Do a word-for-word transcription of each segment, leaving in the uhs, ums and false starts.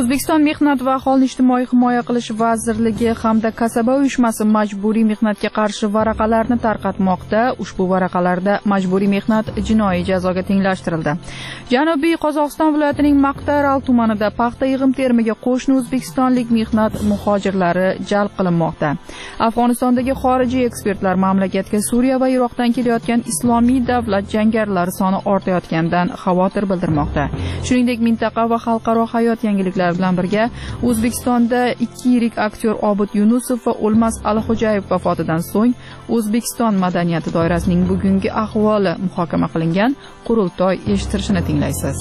O'zbekiston Mehnat va aholini ijtimoiy himoya qilish vazirligi hamda Kasaba uyushmasi majburiy mehnatga qarshi varaqalarni tarqatmoqda. Ushbu varaqalarda majburiy mehnat jinoiy jazoga tenglashtirildi. Janubiy Qozog'iston viloyatining Maqtaaral tumanida paxta yig'im terimiga qo'shni o'zbekistonlik mehnat muhojirlari jalb qilinmoqda. Afg'onistondagi xorijiy ekspertlar mamlakatga Suriya va Iroqdan kelayotgan islomiy davlat jangarilari soni ortayotganidan xavotir bildirmoqda. Shuningdek, mintaqa va xalqaro hayot yangiliklari bilan birga O'zbekistonda ikki yirik aktyor Obid Yunusov va O'lmas Alixo'jayev vafotidan so'ng O'zbekiston madaniyati doirasining bugungi ahvoli muhokama qilingan qurultoy eshittirishini tinglaysiz.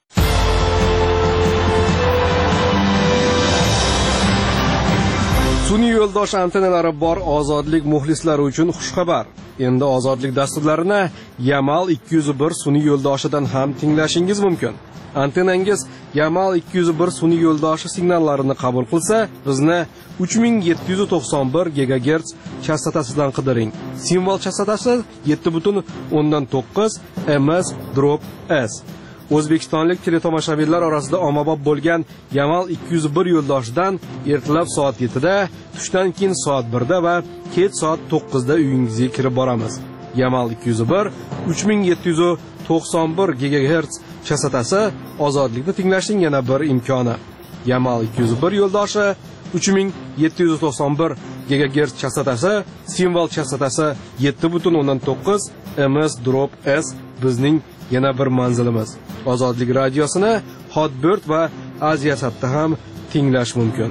Sun'iy yo'ldosh antennalari bor ozodlik muxlislari uchun xushxabar. Endi ozodlik dasturlarini Yamal ikki yuz bir sun'iy yo'ldoshidan ham tinglashingiz mumkin. Antennangiz Yamal ikki yuz bir sun'iy yo'ldoshi signallarini qabul qilsa, bizni uch ming yetti yuz to'qson bir gigagerts chastotasidan qidiring. Simvol chastotasi yetti butun o'ndan to'qqiz M S drop S. O'zbekistonlik teletomoshabinlar orasida ommabop bo'lgan Yamal ikki yuz bir yo'ldoshidan ertalab soat yettida, tushdan keyin soat birda va kech soat to'qqizda uyingizga kirib boramiz. Yamal ikki yuz bir uch ming yetti yuz to'qson bir gigagerts chastotasi ozodlikni tinglashning yana bir imkoni. Yamal ikki yuz bir yo'ldoshi uch ming yetti yuz to'qson bir gigagerts chastotasi, simvol chastotasi yetti butun o'ndan to'qqiz M S drop S bizning yana bir manzilimiz. Ozodlik radiosini Hotbird va Aziyasatda ham tinglash mumkin.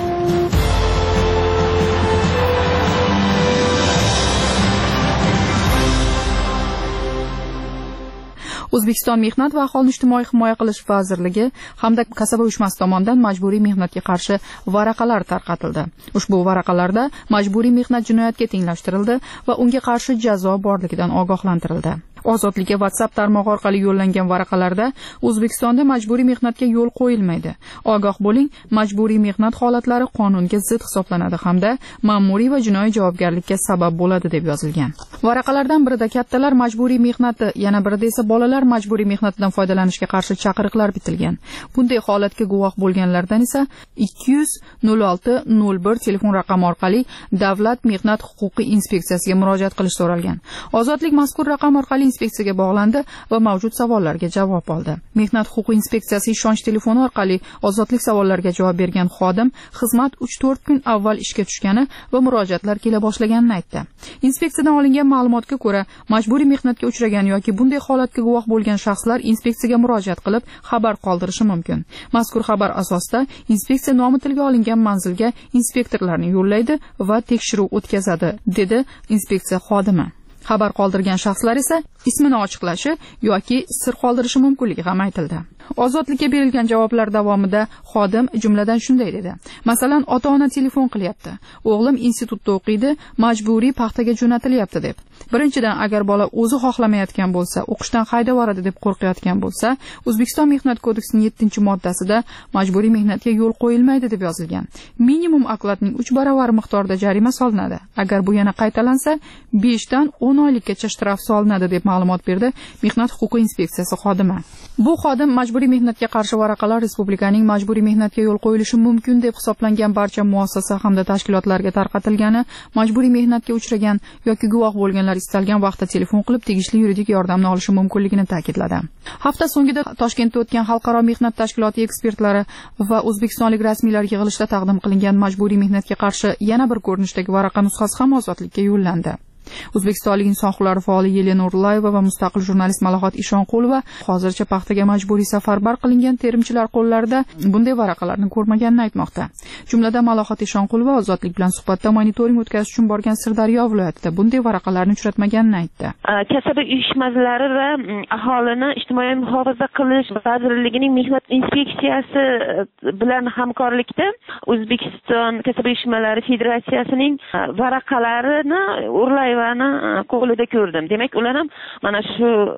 O'zbekiston Mehnat va aholini ijtimoiy himoya qilish vazirligi hamda Kasaba uyushmasi tomonidan majburiy mehnatga qarshi varaqalar tarqatildi. Ushbu varaqalarda majburiy mehnat jinoyatga tenglashtirildi va unga qarshi jazo borligidan ogohlantirildi. Ozodlikka WhatsApp tarmog'i orqali yo'llangan varaqalarda O'zbekistonda majburiy mehnatga yo'l qo'yilmaydi. Ogoh bo'ling, majburiy mehnat holatlari qonunga zid hisoblanadi hamda ma'muriy va jinoiy javobgarlikka sabab bo'ladi deb yozilgan. Varaqalardan birida kattalar majburiy mehnati, yana birida esa bolalar majburiy mehnatidan foydalanishga qarshi chaqiriqlar bitilgan. Bunday holatga guvoh bo'lganlardan esa ikki yuz nol olti nol bir telefon raqami orqali Davlat mehnat huquqiy inspeksiyasiga murojaat qilish so'ralgan. Ozodlik mazkur raqam orqali inspeksiyaga bog'landi va mavjud savollarga javob oldi. Mehnat huquqiy inspeksiyasi ishonch telefoni orqali ozodlik savollariga javob bergan xodim xizmat uch to'rt kun avval ishga tushgani va murojaatlar kela boshlaganini aytdi. Inspeksiyadan olingan ma'lumotga ko'ra, majburiy mehnatga uchragan yoki bunday holatga guvoh bo'lgan shaxslar inspeksiyaga murojaat qilib xabar qoldirishi mumkin. Mazkur xabar asosida inspeksiya nomi tilga olingan manzilga inspektorlarni yo'llaydi va tekshiruv o'tkazadi, dedi inspeksiya xodimi. Xabar qoldirgan shaxslar esa ismini ochiqlashi yoki sir qoldirishi mumkinligi ham aytildi. Ozodlikka berilgan javoblar davomida xodim jumladan shunday dedi: Masalan, ota-ona telefon qilyapti. O'g'lim institutda o'qiydi, majburiy paxtaga jo'natilyapti deb. Birinchidan, agar bola o'zi xohlamayotgan bo'lsa, o'qishdan haydab yuboradi deb qo'rqayotgan bo'lsa, O'zbekiston Mehnat kodeksining yettinchi moddasida majburiy mehnatga yo'l qo'yilmaydi deb yozilgan. Minimum okladning uch baravari miqdorida jarima solinadi. Agar bu yana qaytalansa, besh dan o'n oylikgacha shtraf solinadi deb ma'lumot berdi Mehnat huquqiy inspeksiyasi xodimi. Bu xodim majburiy mehnatga qarshi varaqalar respublikaning majburiy mehnatga yo'l qo'yilishi mumkin deb hisoblangan barcha muassasa hamda tashkilotlarga tarqatilgani, majburiy mehnatga uchragan yoki guvoh bo'lganlar istalgan vaqtda telefon qilib tegishli yuridik yordamni olishi mumkinligini ta'kidladi. Hafta so'ngida Toshkentda o'tgan xalqaro mehnat tashkiloti ekspertlari va o'zbekistonlik rasmiylar yig'ilishida taqdim qilingan majburiy mehnatga qarshi yana bir ko'rinishdagi varaqa nusxasi ham ozodlikka yo'llandi. O'zbekistonlik inson huquqlari faoli Yelena Urlayeva va mustaqil jurnalist Malohat Ishonqulova hozircha paxtaga majburiy safarbar qilingan terimchilar qo'llarida bunday varaqalarni ko'rmaganini aytmoqda. Jumladan Malohat Ishonqulova ozodlik bilan suhbatda monitoring o'tkazish uchun borgan Sirdaryo viloyatida bunday varaqalarni uchratmaganini aytdi. Kasaba uyushmalari va aholini ijtimoiy muhofaza qilish vazirligining mehnat inspeksiyasi bilan hamkorlikda O'zbekiston Kasaba uyushmalari federatsiyasining varaqalarini Urlayeva qo'lida ko'rdim. Demak, ular ham mana shu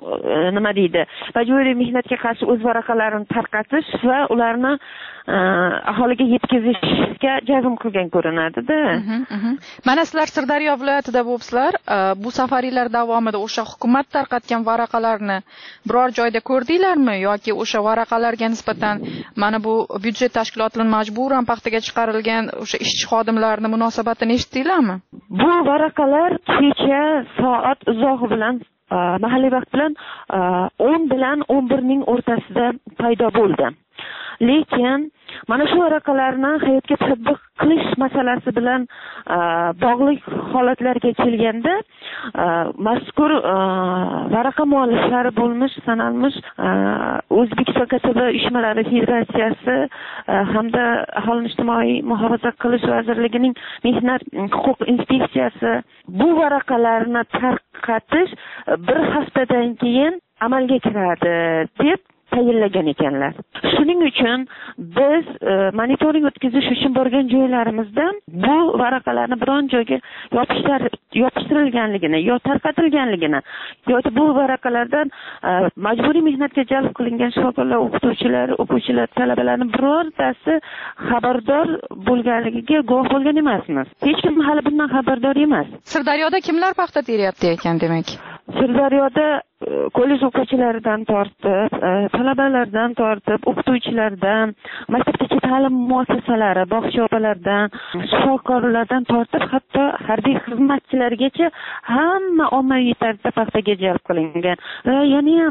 nima deydi, majburiy mehnatga qarshi o'z varaqalarini tarqatish va ularni aholiga yetkazishga jazm qilgan ko'rinadi-da. Mana sizlar Sirdaryo viloyatida bo'libsizlar. Bu safaringlar davomida o'sha hukumat tarqatgan varaqalarni biror joyda ko'rdinglarmi yoki o'sha varaqalarga nisbatan mana bu byudjet tashkilotining majburan paxtaga chiqarilgan o'sha ishchi xodimlarning munosabatini eshitdinglarmi? Bu varaqalar kecha soat uzog'i bilan mahalliy vaqt bilan o'n bilan o'n bir ning o'rtasida paydo bo'ldi. Lekin mana shu varaqalarni hayotga tatbiq qilish masalasi bilan bog'liq holatlarga kelganda mazkur varaqa mualliflari bo'lmish sanalmish O'zbekiston kasaba uyushmalari federatsiyasi hamda aholini ijtimoiy muhofaza qilish vazirligining mehnat huquq inspeksiyasi bu varaqalarni tarqatish bir haftadan keyin amalga kiradi deb tayinlagan ekanlar. Shuning uchun biz monitoring o'tkazish uchun borgan joylarimizda bu varaqalarni biron joyga yopishtirilganligini yo tarqatilganligini yoki bu varaqalardan majburiy mehnatga jalb qilingan shifokorlar, o'qituvchilar, o'quvchilar, talabalarning birortasi xabardor bo'lganligiga guvoh bo'lgan emasmiz. Hech kim hali bundan xabardor emas. Sirdaryoda kimlar paxta teryapti ekan demak? Sirdaryoda kollej o'quvchilaridan tortib, talabalardan tortib, o'qituvchilardan, maktabgacha ta'lim muassasalari, bog'cha opalardan, shifokorlardan tortib, hatto harbiy xizmatchilargacha hamma ommaviy tarzda paxtaga jalb qilingan. Ya'ni ham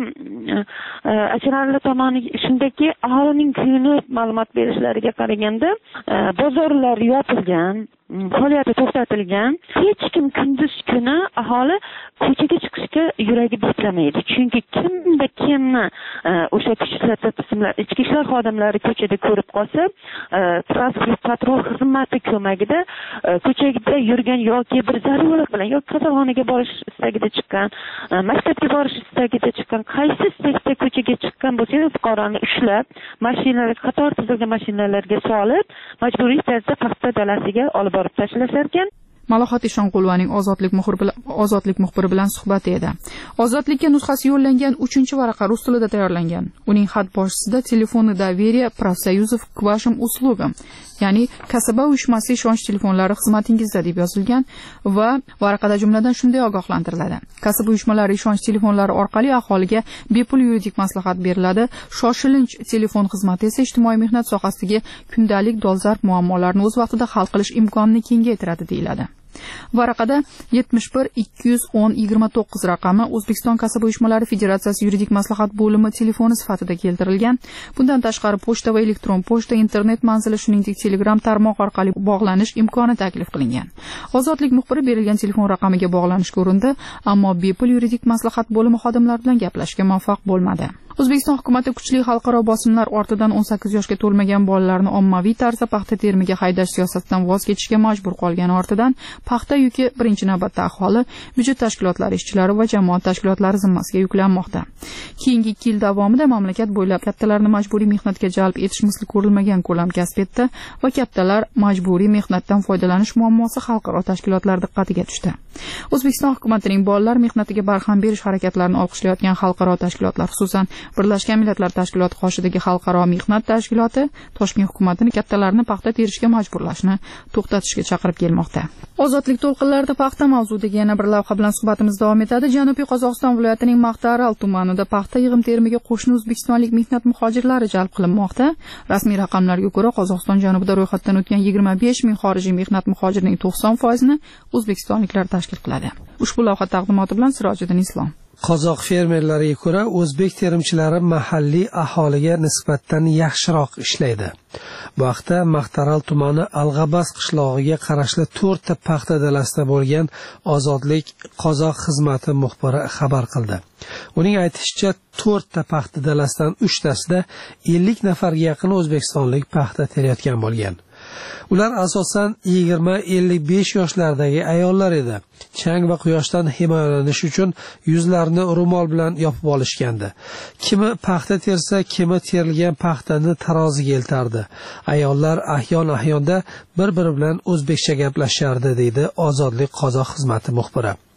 achinarli tomoni shundaki, aholining kuni ma'lumot berishlariga qaraganda, bozorlar yopilgan, faoliyati to'xtatilgan. Hech kim kunduz kuni aholi ko'chaga chiqishga yuragi betlamaydi. Chunki kimda kimni o'sha kuchlar tizimlar, ichki ishlar xodimlari ko'chada ko'rib qolsa, transport patrul xizmati ko'magida ko'chada yurgan yoki bir zarurat bilan yoki kasalxonaga borish istagida chiqqan, maktabga borish istagida chiqqan, qaysi istakda ko'chaga chiqqan bo'lsa, fuqaroni ushlab, mashinalar qator tizilgan mashinalarga solib, majburiy tarzda paxta dalasiga olib borib tashlashar ekan. Malohat Eshonqulovaning ozodlik muxbiri bilan ozodlik muxbiri bilan suhbati edi. Ozodlikka nusxasi yo'llangan uchinchi varaqa rus tilida tayyorlangan. Uning xat boshida telefoni Daveriya Profsoyuzov к вашим услугам, ya'ni kasaba uyushmasi ishonch telefonlari xizmatingizda deb yozilgan va varaqada jumladan shunday ogohlantiriladi. Kasaba uyushmalari ishonch telefonlari orqali aholiga bepul yuridik maslahat beriladi. Shoshilinch telefon xizmati esa ijtimoiy mehnat sohasidagi kundalik dolzarb muammolarni o'z vaqtida hal qilish imkonini kengaytiradi deyiladi. Varaqada yetmish bir ikki yuz o'n yigirma to'qqiz raqami O'zbekiston kasaba uyushmalari federatsiyasi yuridik maslahat bo'limi telefoni sifatida keltirilgan. Bundan tashqari pochta va elektron pochta, internet manzili, shuningdek Telegram tarmoq orqali bog'lanish imkoni taklif qilingan. Ozodlik muxbiri berilgan telefon raqamiga bog'lanishga urindi, ammo bepul yuridik maslahat bo'limi xodimlari bilan gaplashishga muvaffaq bo'lmadi. O'zbekiston hukumatı kuchli xalqaro bosimlar ortidan o'n sakkiz yoshga to'lmagan bolalarni ommaviy tarzda paxta terimiga haydash siyosatidan voz kechishga majbur qolgani ortidan paxta yuki birinchi navbatda aholi, byudjet tashkilotlari ishchilari va jamoat tashkilotlari zimmasiga yuklanmoqda. Keyingi ikki yil davomida mamlakat bo'ylab kattalarni majburiy mehnatga jalb etish misli ko'rilmagan ko'lam kasb etdi va kattalar majburiy mehnatdan foydalanish muammosi xalqaro tashkilotlar diqqatiga tushdi. O'zbekiston hukumatining bolalar mehnatiga barham berish harakatlarini olqishlayotgan xalqaro tashkilotlar, xususan Birlashgan Millatlar Tashkiloti qoshidagi xalqaro mehnat tashkiloti Toshkent hukumatini kattalarni paxta terishga majburlashni to'xtatishga chaqirib kelmoqda. Ozodlik to'lqinlarida paxta mavzudagi yana bir lavha bilan suhbatimiz davom etadi. Janubiy Qozog'iston viloyatining Maqtaaral tumanida paxta yig'im terimiga qo'shni o'zbekistonlik mehnat muhojirlari jalb qilinmoqda. Rasmiy raqamlarga ko'ra, Qozog'iston janubida ro'yxatdan o'tgan yigirma besh ming xorijiy mehnat muhojirining to'qson foizini o'zbekistonliklar tashkil qiladi. Ushbu lavha taqdimoti bilan Sirojiddin Islom. Qozoq fermerlariga ko'ra, o'zbek terimchilari mahalliy aholiga nisbatan yaxshiroq ishlaydi. Bu haqda Maqtaaral tumani Alg'abas qishlog'iga qarashli to'rtta paxta dalasida bo'lgan Ozodlik qozoq xizmati muxbiri xabar qildi. Uning aytishicha, to'rtta paxta dalasidan uchtasida ellik nafarga yaqin o'zbekistonlik paxta terayotgan bo'lgan. Ular asosan yigirma ellik besh yoshlardagi ayollar edi. Chang va quyoshdan himoyalanish uchun yuzlarini ro'mol bilan yopib olishgandi. Kimi paxta tersa, kimi terilgan paxtani taroziga eltardi. Ayollar ahyon-ahyonda bir-biri bilan o'zbekcha gaplashardi, deydi Ozodlik qozoq xizmati muxbiri.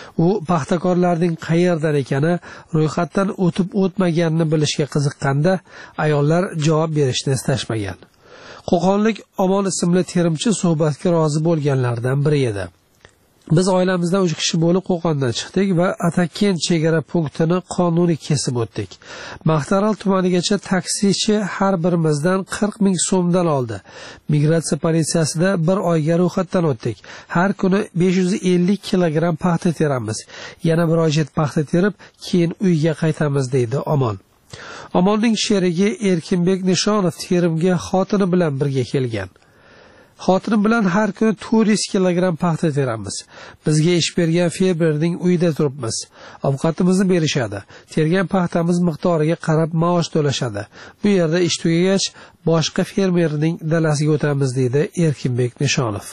U paxtakorlarning qayerdan ekani, ro'yxatdan o'tib o'tmaganini bilishga qiziqqanda, ayollar javob berishni istashmagan. Qo'qonlik Omon ismli terimchi suhbatga rozi bo'lganlardan biri edi. Biz oilamizdan uch kishi bo'lib Qo'qondan chiqdik va Atakent chegara punktini qonuniy kesib o'tdik. Maqtaral tumanigacha taksichi har birimizdan qirq ming so'mdan oldi. Migratsiya politsiyasida bir oyga ro'yxatdan o'tdik. Har kuni besh yuz ellik kilogramm paxta teramiz. Yana bir oycha paxta terib, keyin uyga qaytamiz deydi Omon. Omonning sherigi Erkinbek Nishonov terimga xotini bilan birga kelgan. Xotinim bilan har kuni to'rt yuz kilogramm paxta teramiz. Bizga ish bergan fermerning uyida turibmiz. Ovqatimizni berishadi. Tergan paxtamiz miqdoriga qarab maosh to'lashadi. Bu yerda ish tugagach, boshqa fermerning dalasiga o'tamiz deydi Erkinbek Nishonov.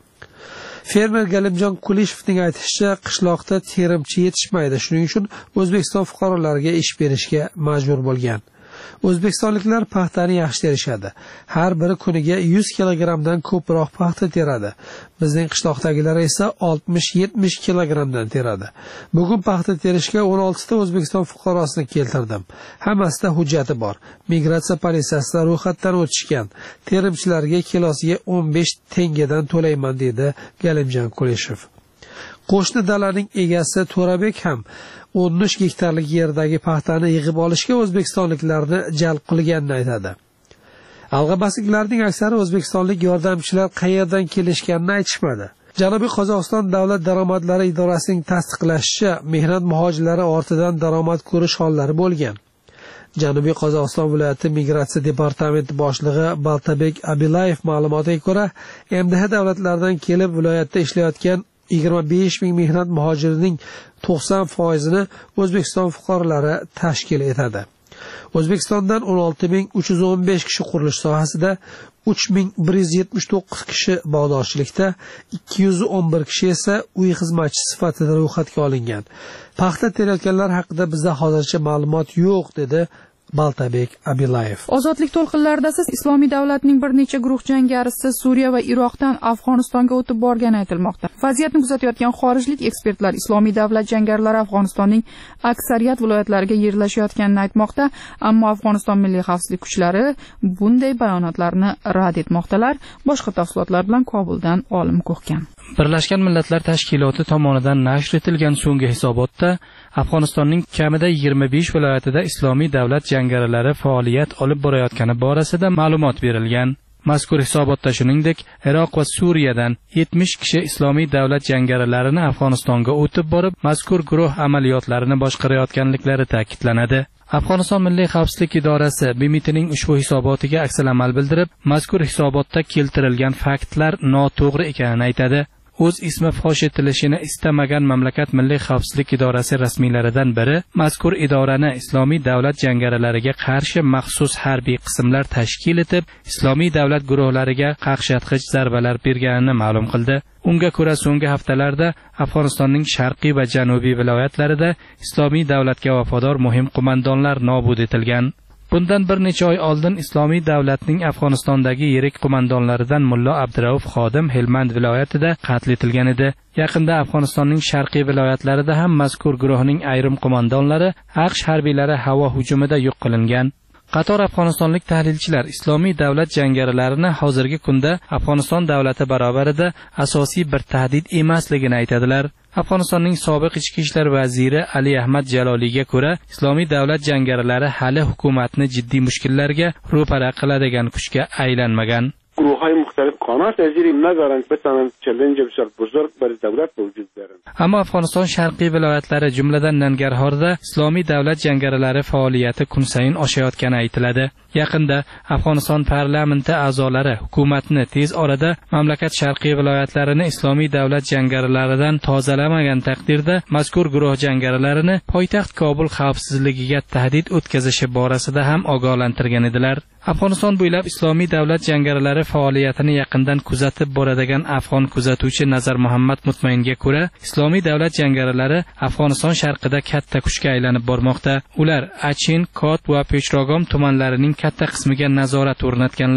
Fermer Galimjon Kulishevning aytishicha, qishloqda terimchi yetishmaydi. Shuning uchun O'zbekiston fuqarolariga ish berishga majbur bo'lgan. O'zbekistonliklar paxtani yaxshi terishadi. Har biri kuniga yuz kilogrammdan ko'proq paxta teradi. Bizning qishloqdagilar esa oltmish yetmish kilogrammdan teradi. Bugun paxta terishga o'n olti ta O'zbekiston fuqarosini keltirdim. Hammasida hujjati bor. Migratsiya politsiyasida ro'yxatdan o'tishgan. Terimchilarga kilosiga o'n besh tengadan to'layman dedi Galimjon Kulishev. Qo'shni dalaning egasi To'rabek ham o'n uch gektarlik yerdagi paxtani yig'ib olishga o'zbekistonliklarni jalb qilganini aytadi. Alg'abasliklarning aksari o'zbekistonlik yordamchilar qayerdan kelishganini aytishmadi. Janubiy Qozog'iston davlat daromadlari idorasining tasdiqlashicha, mehnat muhojirlari ortidan daromad ko'rish hollari bo'lgan. Janubiy Qozog'iston viloyati migratsiya departamenti boshlig'i Baltabek Abilayev ma'lumotiga ko'ra, M D H davlatlaridan kelib viloyatda ishlayotgan yigirma besh ming mehnat muhojirining to'qson foizini O'zbekiston fuqarolari tashkil etadi. O'zbekistondan o'n olti ming uch yuz o'n besh kishi qurilish sohasida, uch ming bir yuz yetmish to'qqiz kishi bog'dorchilikda, ikki yuz o'n bir kishi esa uy xizmatchisi sifatida ro'yxatga olingan. Paxta terayotganlar haqida bizda hozircha ma'lumot yo'q dedi Baltabek Abilayev. Ozodlik to'lqinlarida siz Islomiy davlatning bir necha guruh jangarisi Suriya va Iroqdan Afg'onistonga o'tib borgani aytilmoqda. Vaziyatni kuzatayotgan xorijlik ekspertlar Islomiy davlat jangarilari Afg'onistonning aksariyat viloyatlariga yerlashayotganini aytmoqda, ammo Afg'oniston milliy xavfsizlik kuchlari bunday bayonotlarni rad etmoqdalar. Boshqa tafsilotlar bilan Kobuldan Olim Ko'hkan. Birlashgan Millatlar Tashkiloti tomonidan nashr etilgan so'nggi hisobotda Afg'onistonning kamida yigirma besh viloyatida Islomiy davlat jangarilari faoliyat olib borayotgani borasida ma'lumot berilgan. Mazkur hisobotda shuningdek, Iroq va Suriyadan yetmish kishi Islomiy davlat jangarilarini Afg'onistonga o'tib borib, mazkur guruh amaliyotlarini boshqarayotganliklari ta'kidlanadi. Afg'oniston Milliy xavfsizlik idorasi B M Tning ushbu hisobotiga aksal amal bildirib, mazkur hisobotda keltirilgan faktlar noto'g'ri ekanini aytadi. O'z ismi fosh etilishini istamagan mamlakat Milliy xavfsizlik idorasi rasmiylaridan biri mazkur idorani Islomiy davlat jangarilariga qarshi maxsus harbiy qismlar tashkil etib, Islomiy davlat guruhlariga qaqshatqich zarbalar berganini ma'lum qildi. Unga ko'ra, so'nggi haftalarda Afg'onistonning sharqiy va janubiy viloyatlarida Islomiy davlatga vafodor muhim qo'mondonlar nobud etilgan. Bundan bir necha oy oldin Islomiy davlatning Afg'onistondagi yirik qo'mondonlaridan Mullo Abdurauf Xodim Helmand viloyatida qatl etilgan edi. Yaqinda Afg'onistonning sharqiy viloyatlarida ham mazkur guruhning ayrim qo'mondonlari AQSh harbiylari havo hujumida yo'q qilingan. Qator afg'onistonlik tahlilchilar Islomiy davlat jangarilarini hozirgi kunda Afg'oniston davlati barobarida asosiy bir tahdid emasligini aytadilar. Afg'onistonning sobiq ichki ishlar vaziri Ali Ahmad Jaloliyga ko'ra, Islomiy davlat jangarilari hali hukumatni jiddiy mushkullarga ro'para qiladigan kuchga aylanmagan. گروه‌های مختلف قانون پذیری ندارند بتوانند چالش بسیار بزرگ برای دولت وجود دارند. Ammo Afg'oniston sharqiy viloyatlari, jumladan Nangarhorda Islomiy davlat jangarilari faoliyati kun sayin oshayotgani aytiladi. Yaqinda Afg'oniston parlamenti a'zolari hukumatni tez orada mamlakat sharqiy viloyatlarini Islomiy davlat jangarilaridan tozalamagan taqdirda mazkur guruh jangarilarini poytaxt Kobul xavfsizligiga tahdid o'tkazishi borasida ham ogohlantirgan edilar. Afg'oniston bo'ylab Islomiy davlat jangarilari faoliyatini yaqindan kuzatib boradigan afg'on kuzatuvchi Nazar Muhammad Mutmainga ko'ra, Islomiy davlat jangarilari Afg'oniston sharqida katta kuchga aylanib bormoqda. Ular Achin, Kot va Peshogom tumanlarining katta qismiga nazorat o'rnatganlar.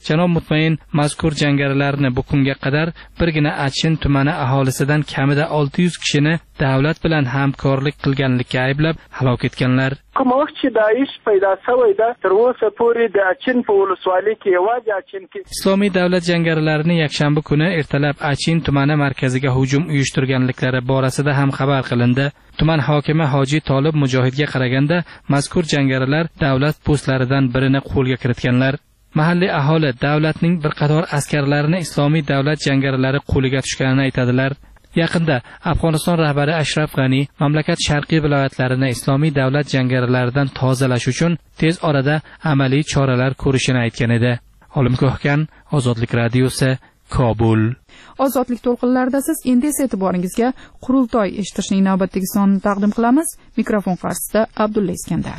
Janob Mutmain mazkur jangarilarni bu kunga qadar birgina Achin tumani aholisidan kamida olti yuz kishini davlat bilan hamkorlik qilganlikka ayblab halok etganlar. Qamoqchi Daesh paydo bo'ldi. Tervose puri da Achin poliswali ki yavaş Achin ki. Islomiy davlat jangarilarini yakshanba kuni ertalab Achin tumani markaziga hujum uyushtirganliklari borasida ham xabar qilindi. Tuman hokimi Hoji Tolib Mujohidga qaraganda mazkur jangarilar davlat postlaridan birini qo'lga kiritganlar. Mahalliy aholi davlatning bir qator askarlarini islomiy davlat jangarilari qo'liga tushganini aytadilar. Yaqinda Afg'oniston rahbari Ashraf G'ani mamlakat sharqiy viloyatlarini islomiy davlat jangarilaridan tozalash uchun tez orada amaliy choralar ko'rishini aytgan edi. Olim Ko'hkan, Ozodlik radiosi, Kobul. Ozodlik to'lqinlarida siz endi esa e'tiboringizga qurultoy eshitishning navbatdagi sonini taqdim qilamiz. Mikrofon qarshisida Abdulla Iskandar.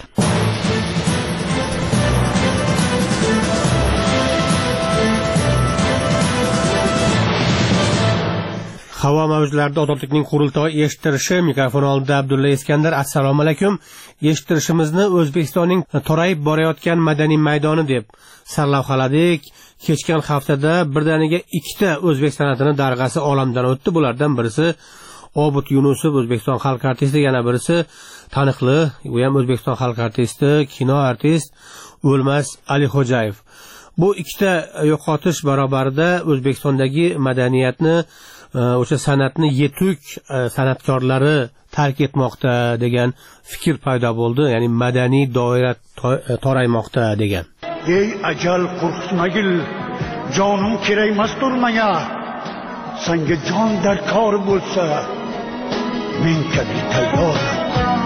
Havo mavjlarida ozodlikning qurultoy eshittirishi, mikrofon oldida Abdulla Iskandar. Assalomu alaykum. Eshittirishimizni O'zbekistonning torayib borayotgan madaniy maydoni deb sarlavhaladik. Kechgan haftada birdaniga ikkita o'zbek san'atini darg'asi olamdan o'tdi. Bulardan birisi Obid Yunusov, O'zbekiston xalq artisti, yana birisi taniqli, u ham O'zbekiston xalq artisti, kino artist O'lmas Alixo'jayev. Bu ikkita yo'qotish barobarida O'zbekistondagi madaniyatni, o'sha san'atni yetuk san'atkorlari tark etmoqda degan fikr paydo bo'ldi. Ya'ni madaniy doira toraymoqda degan. Ey ajal qo'rqitmagil, jonim kerakmasdir menga. Senga jon darkor bo'lsa, men kabi tayyorman.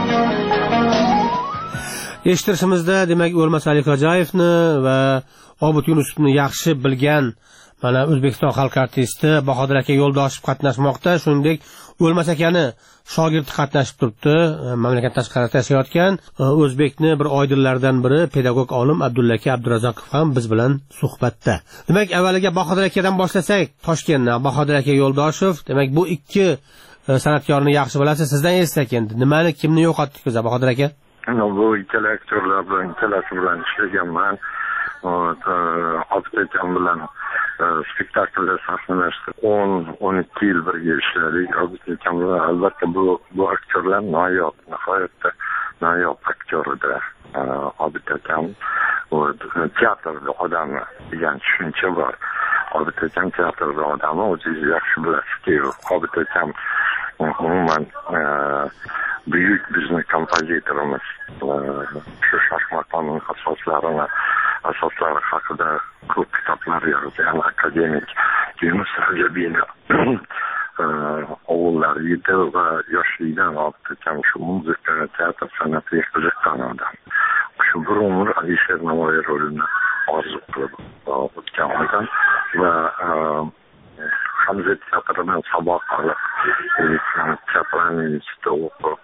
Eshittirishimizda demak O'lmas Alixo'jayevni va Obid Yunusovni yaxshi bilgan mana O'zbekiston xalq artisti Bahodir aka Yo'ldoshev qatnashmoqda. Shuningdek, O'lmas akani shogirdi qatnashib turibdi. Mamlakat tashqarida yashayotgan o'zbekni bir oydinlardan biri pedagog olim Abdulla aka Abdurazzoqov ham biz bilan suhbatda. Demak, avvaliga Bahodir akadan boshlasak, Toshkentdan Bahodir aka Yo'ldoshev, demak bu ikki san'atkorni yaxshi bilasiz. Sizdan eshitsak endi, nimani, kimni yo'qotdik biz Bahodir aka? Bu ikkala aktyorlar bilan, ikkalasi bilan ishlaganman. Obid akam bilan spektaklda sahnalashdi. o'n o'n ikki yil birga ishladik. Obid akam bilan albatta bu bu aktyorlar noyob, nihoyatda noyob aktyor edi. Obid akam teatrda odami degan tushuncha bor. Obid akam teatrda odami, o'zingiz yaxshi bilasizki, Obid akam umuman buyuk bizni kompozitorimiz. Shu shaxmatning asoslarini asoslari haqida ko'p kitoblar yozgan akademik Yunus Rajabiyni ovullari edi va yoshlikdan Obid akam shu muzika, teatr san'atiga qiziqqan odam. Shu bir umr Alisher Navoiy rolini orzu qilib o'tgan odam va Hamza teatridan saboq olib, teatrning institutida o'qib,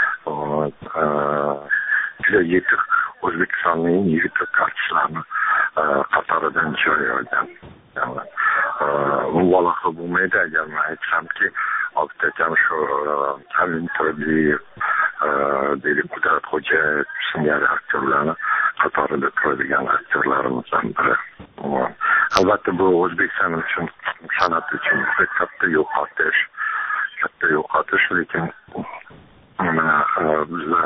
juda yetuk O'zbekistonning yetuk artistlarini qatoridan joy olgan. Mubolag'a bo'lmaydi agar men aytsamki, Obid akam shu Kamil Turdiyev, Beli Qudratxo'jayev singari aktyorlarni qatorida turadigan aktyorlarimizdan biri. Albatta bu O'zbekiston uchun, san'at uchun katta yo'qotish, katta yo'qotish, lekin mana bizda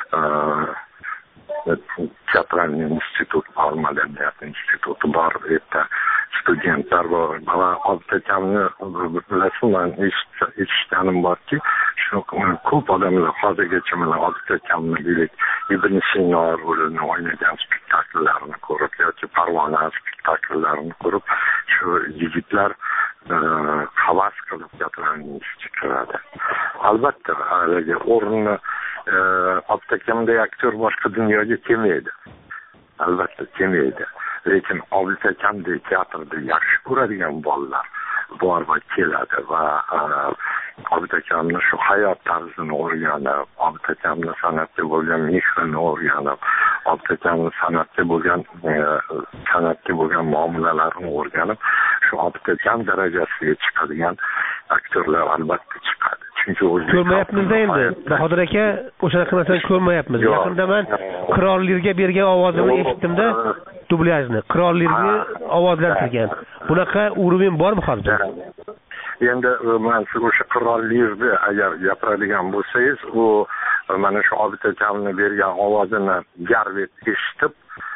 teatrning instituti bor, madaniyat instituti bor, yerda studentlar bor. Va Obid akamni bilasizman, eshitganim borki, shu ko'p odamlar hozirgacha mana Obid akamni deylik Ibn Sino rolini o'ynagan spektaklarini ko'rib yoki Parvona spektaklarini ko'rib, shu yigitlar havas qilib teatrning ichiga kiradi. Albatta, haliga o'rnini Obid akamdek aktyor boshqa dunyoga kelmaydi. Albatta kelmaydi. Lekin Obid akamdek teatrda yaxshi ko'radigan bolalar bor va keladi va Obid akamni shu hayot tarzini o'rganib, Obid akamni san'atga bo'lgan mehrini o'rganib, Obid akamni san'atga bo'lgan san'atga bo'lgan muomalalarini o'rganib, shu Obid akam darajasiga chiqadigan aktyorlar albatta chiqadi. Chunki ko'rmayapmiz endi. Bahodir aka o'sha narsani ko'rmayapmiz. Yaqinda men qirollarga bergan ovozini eshitdim-da, dublyajni, qirollarni ovozlantirgan. Bunaqa uровень bormi hozir? Endi men siz o'sha qirollarni agar gapiradigan bo'lsangiz, u mana shu Obid akamni bergan ovozini Garvet eshitib,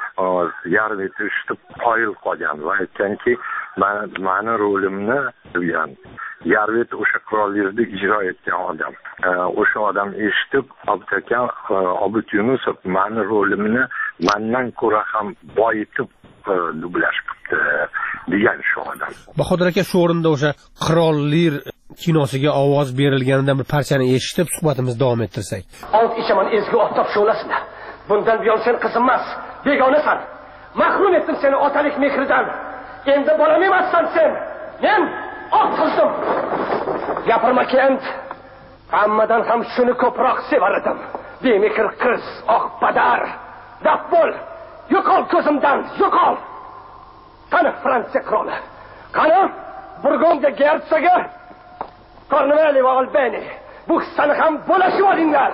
Garvet eshitib qoyil qolgan va aytganki, men meni rolimni bilgan. Garvet o'sha qirollarni ijro etgan odam. O'sha odam eshitib, Obid akam, Obid Yunusov meni rolimni mendan ko'ra ham boyitib dublyaj qildi degan shu odam. Bahodir aka shu o'rinda o'sha qirollar kinosiga ovoz berilganidan bir parchani eshitib suhbatimizni davom ettirsak. Alt ishaman ezgu oftob shulasida. Bundan buyon sen qizim emas, begonasan. Mahrum etdim seni otalik mehridan. Endi bolam emassan sen. Men oq qizim. Gapirma kent. Hammadan ham shuni ko'proq sevar edim. Bemehr qiz, oq padar. Daf bo'l. Yo'qol ko'zimdan, yo'qol. Qani Fransiya qiroli? Qani Burgondiya gersogi? Cornwalli va Albani. Bu qissani ham bo'lashib olinglar.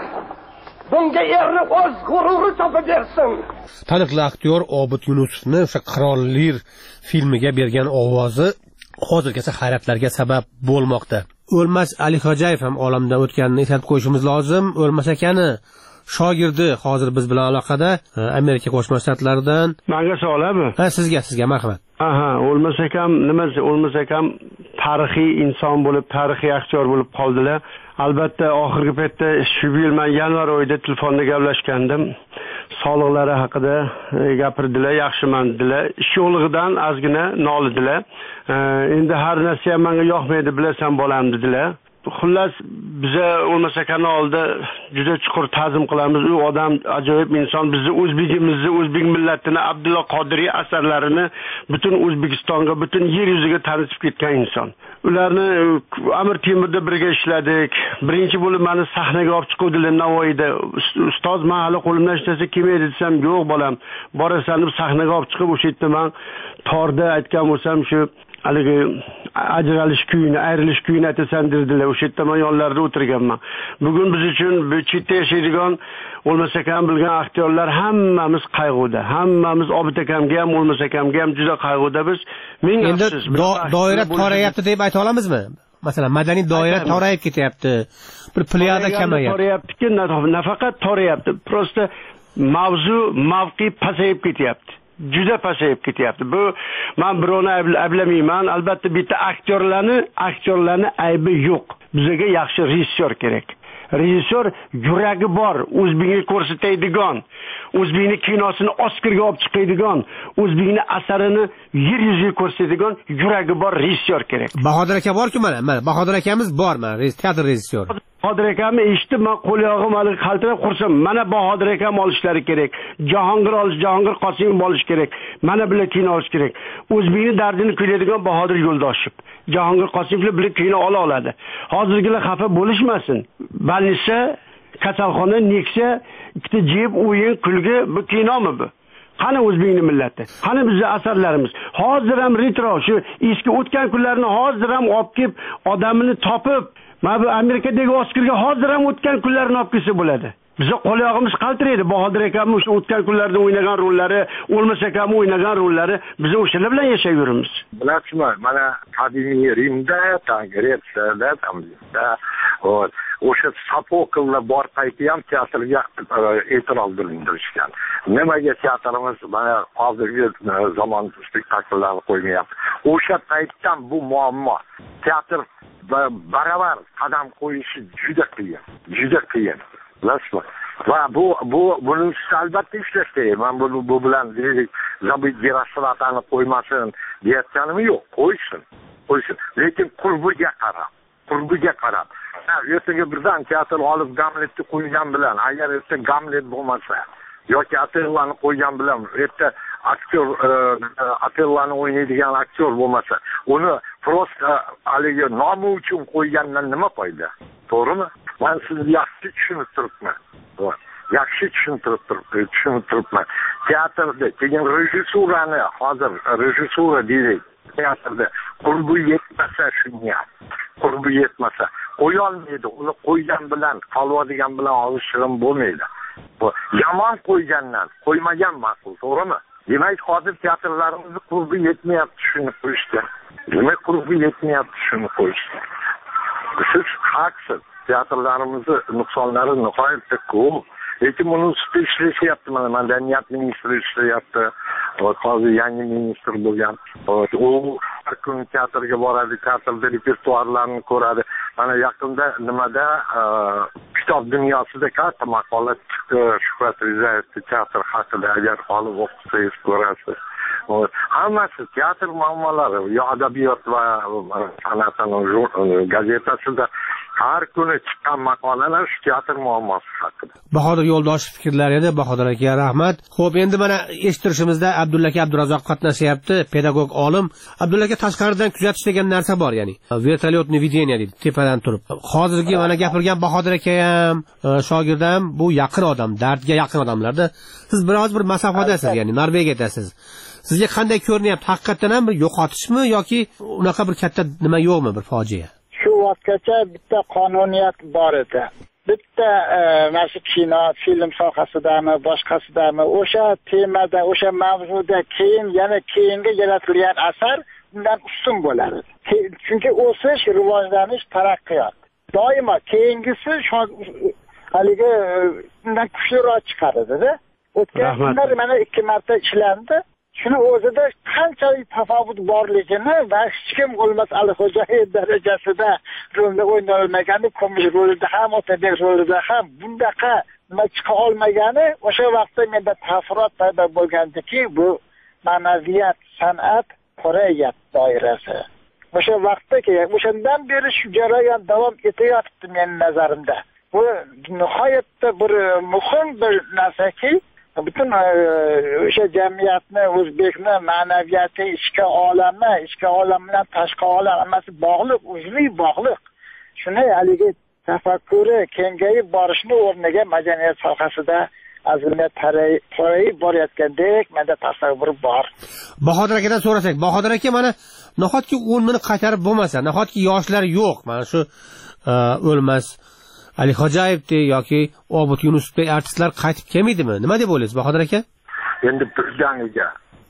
Bunga erni o'z g'ururi topib bersin. Taniqli aktyor Obid Yunusovni o'sha qirollar filmiga bergan ovozi hozirgacha hayratlarga sabab bo'lmoqda. O'lmas Alixo'jayev ham olamdan o'tganini eslatib qo'yishimiz lozim. O'lmas akani shogirdi hozir biz bilan aloqada, Amerika Qo'shma Shtatlaridan. Menga savolami? Ha, sizga, sizga marhamat. Aha, O'lmas akam nima, O'lmas akam tarixiy inson bo'lib, tarixiy aktyor bo'lib qoldilar. Albatta, oxirgi paytda shu yil men yanvar oyida telefonda gaplashgandim. Sog'liqlari haqida gapirdilar, yaxshiman dedilar. Ish yo'lig'idan ozgina nolidilar. Endi har narsa ham menga yoqmaydi, bilasan bolam dedilar. Xullas, biza O'lmas akani oldida juda chuqur ta'zim qilamiz. U odam ajoyib inson. Bizni o'zbegimizni, o'zbek millatini, Abdulla Qodiriy asarlarini butun O'zbekistonga, butun yer yuziga tanitib ketgan inson. Ularni Amir Temurda birga ishladik. Birinchi bo'lib meni sahnaga olib chiquvdilar Navoiyda. Ustoz, men hali qo'limdan hech narsa kelmaydi desam, yo'q bolam, borasan deb sahnaga olib chiqib o'sha yerda men torda aytgan bo'lsam, shu haligi ajralish kuyini, ayrilish kuyini aytasan dedilar. O'sha yerda men yonlarida o'tirganman. Bugun biz uchun bu chetda yashaydigan O'lmas akam bilgan aktyorlar hammamiz qayg'uda. Hammamiz Obid akamga ham, O'lmas akamga ham juda qayg'uda biz. Ming endi doira torayapti deb ayta olamizmi? Masalan, madaniy doira torayib ketyapti. Bir pliyada kamayapti. Torayaptiki, nafaqat torayapti, prosta mavzu, mavqi pasayib ketyapti. Juda pasayib ketyapti. Bu men birovni ayblamayman. Albatta bitta aktyorlarni, aktyorlarni aybi yo'q. Bizga yaxshi rejissyor kerak. Rejissyor yuragi bor, o'zbekni ko'rsatadigan, o'zbekni kinosini Oskarga olib chiqadigan, o'zbekni asarini yer yuziga ko'rsatadigan yuragi bor rejissyor kerak. Bahodir aka bor-ku mana, mana Bahodir akamiz bor, mana teatr rejissyori. Bahodir akamni eshitib, men qo'l-oyog'im hali qaltirab qursam, mana Bahodir akam olishlari kerak. Jahongir olish, Jahongir Qosimov olish kerak. Mana bilan kino olish kerak. O'zbekni dardini kuylaydigan Bahodir Yo'ldoshev, Jahongir Qosimov bilan kino ola oladi. Hozirgilar xafa bo'lishmasin. Balnisa, kasalxona, Nexia, ikkita jeb, o'yin, kulgi, bu kinomi bu? Qani o'zbekning millati? Qani bizning asarlarimiz? Hozir ham retro, shu eski o'tgan kunlarni hozir ham olib kelib, odamini topib, mana bu Amerikadagi Oskarga hozir ham o'tgan kunlarni olib kelsa bo'ladi. Bizi qo'l-oyog'imiz qaltiraydi. Bahodir akamning o'sha o'tgan kunlarda o'ynagan rollari, O'lmas akamning o'ynagan rollari, biz o'shalar bilan yashayveramiz. Bilasizmi, mana qadimiy Rimda, Gretsiyada, Tamizda, o'sha Sofokllar bor payti ham teatrga e'tiroz bildirishgan. Nimaga teatrimiz mana hozirgi zamon spektakllarni qo'ymayapti? O'sha paytdan bu muammo. Teatr baravar qadam qo'yishi juda qiyin, juda qiyin. Bilasizmi? Va bu bu buni albatta ishlash kerak. Men bu bu bilan deylik, Zabit Geraslatani qo'ymasin deyotganim yo'q, qo'ysin. Qo'ysin. Lekin qurbiga qarab, qurbiga qarab. Ertaga birdan teatr olib Gamletni qo'ygan bilan, agar erta Gamlet bo'lmasa yoki Otellani qo'ygan bilan, erta aktyor Otellani o'ynaydigan aktyor bo'lmasa, uni prosta haligi nomi uchun qo'ygandan nima foyda? To'g'rimi? Men sizni yaxshi tushunib turibman. Yaxshi tushunib tushunib turibman. Teatrda keyin rejissurani, hozir rejissura deylik, teatrda qurbi yetmasa shunga, qurbi yetmasa qo'yolmaydi. Uni qo'ygan bilan, qoladigan bilan olishim bo'lmaydi. Bu yomon qo'ygandan qo'ymagan ma'qul, to'g'rimi? demak hozir teatrlarimizni qurbi yetmayapti shuni qo'yishga. Demak qurbi yetmayapti shuni qo'yishga. Siz haqsiz. Teatrlarimizni nuqsonlari nihoyatda ko'p. Lekin buni ustida ishlashyapti. Mana madaniyat ministri ishlayapti. Hozir yangi ministr bo'lgan. U har kuni teatrga boradi, teatrda repertuarlarni ko'radi. Mana yaqinda nimada kitob dunyosida katta maqola chiqdi Shuhrat Rizayev teatr haqida, agar olib o'qisangiz ko'rasiz. Hammasi teatr muammolari, yo adabiyot va san'atning gazetasida har kuni chiqqan maqolalar shu teatr muammosi haqida. Bahodir Yo'ldoshev fikrlari edi. Bahodir aka, rahmat. Xo'p, endi mana eshittirishimizda Abdulla aka Abdurazzoq qatnashyapti, pedagog olim. Abdulla aka tashqaridan kuzatish degan narsa bor, ya'ni vertolyotni videniya deydi, tepadan turib. Hozirgi mana gapirgan Bahodir aka ham, shogird ham bu yaqin odam, dardga yaqin odamlarda. Siz biroz bir masofadasiz, ya'ni Norvegiyadasiz. Sizga qanday ko'rinyapti? Haqiqatan ham bir yo'qotishmi yoki unaqa bir katta nima yo'qmi, bir fojia? Shu vaqtgacha bitta qonuniyat bor edi. Bitta mana shu kino, film sohasidami, boshqasidami o'sha temada, o'sha mavzuda keyin yana keyingi yaratilgan asar undan ustun bo'ladi. Chunki o'sish, rivojlanish, taraqqiyot. Doimo keyingisi haligi undan kuchliroq chiqadi-da. O'tgan kunlar mana ikki marta ishlandi. Shuni o'zida qanchalik tafovut borligini va hech kim o'lmas Alixo'jayev darajasida rolda o'ynay olmagani, ko'mish rolida ham, Otabek rolida ham bundaqa nima chiqa olmagani o'sha vaqtda menda taassurot paydo bo'lgandiki, bu ma'naviyat, san'at qurayat doirasi. O'sha vaqtda, o'shandan beri shu jarayon davom etayotibdi mening nazarimda. Bu nihoyatda bir muhim bir narsaki, butun o'sha jamiyatni, o'zbekni ma'naviyati, ichki olami, ichki olam bilan tashqi olam hammasi bog'liq, uzviy bog'liq. Shuni haligi tafakkuri kengayib borishni o'rniga madaniyat sohasida azimga tarayib borayotgandek menda tasavvur bor. Bahodir akadan so'rasak, Bahodir aka, mana nahotki o'rnini qaytarib bo'lmasa, nahotki yoshlar yo'q, mana shu o'lmas Alixo'jayevdek yoki Obod Yunusovdek artistlar qaytib kelmaydimi? Nima deb o'ylaysiz, Bahodir aka? Endi birdaniga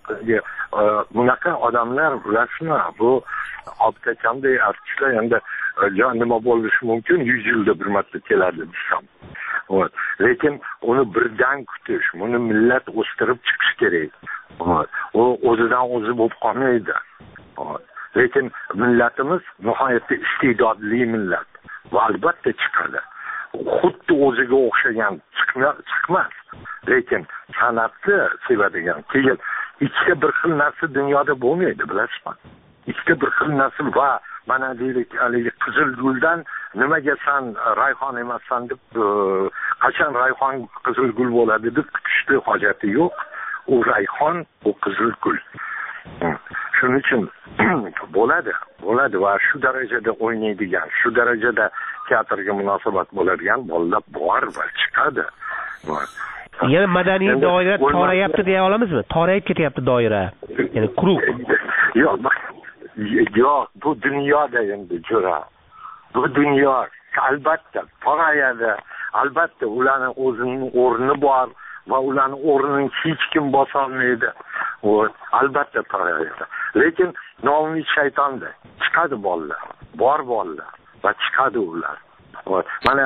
bunaqa odamlar bilasizmi, bu Obod akamdek artistlar endi nima bo'lishi mumkin, yuz yilda bir marta keladi desam. Lekin uni birdan kutish, buni millat o'stirib chiqish kerak. U o'zidan o'zi bo'lib qolmaydi. Lekin millatimiz nihoyatda iste'dodli millat va albatta chiqadi. Xuddi o'ziga o'xshagan chiqmas. Lekin san'atni sevadigan, keyin ikkita bir xil narsa dunyoda bo'lmaydi, bilasizmi? Ikkita bir xil narsa va mana deylik, haligi qizil guldan nimaga san rayhon emassan deb, qachon rayhon qizil gul bo'ladi deb kutishni hojati yo'q. U rayhon, u qizil gul. Shuning uchun bo'ladi, bo'ladi va shu darajada o'ynaydigan, shu darajada teatrga munosabat bo'ladigan bolalar bor va chiqadi. Yana madaniy doira torayapti deya olamizmi? Torayib ketyapti doira. Ya'ni krug. Yo'q, yo'q, bu dunyoda endi jo'ra. Bu dunyo albatta torayadi. Albatta ularning o'zining o'rni bor va ularning o'rnini hech kim bosa olmaydi. O albatta torayadi. Lekin noumid shaytonda chiqadi bolalar, bor bolalar va chiqadi ular. Mana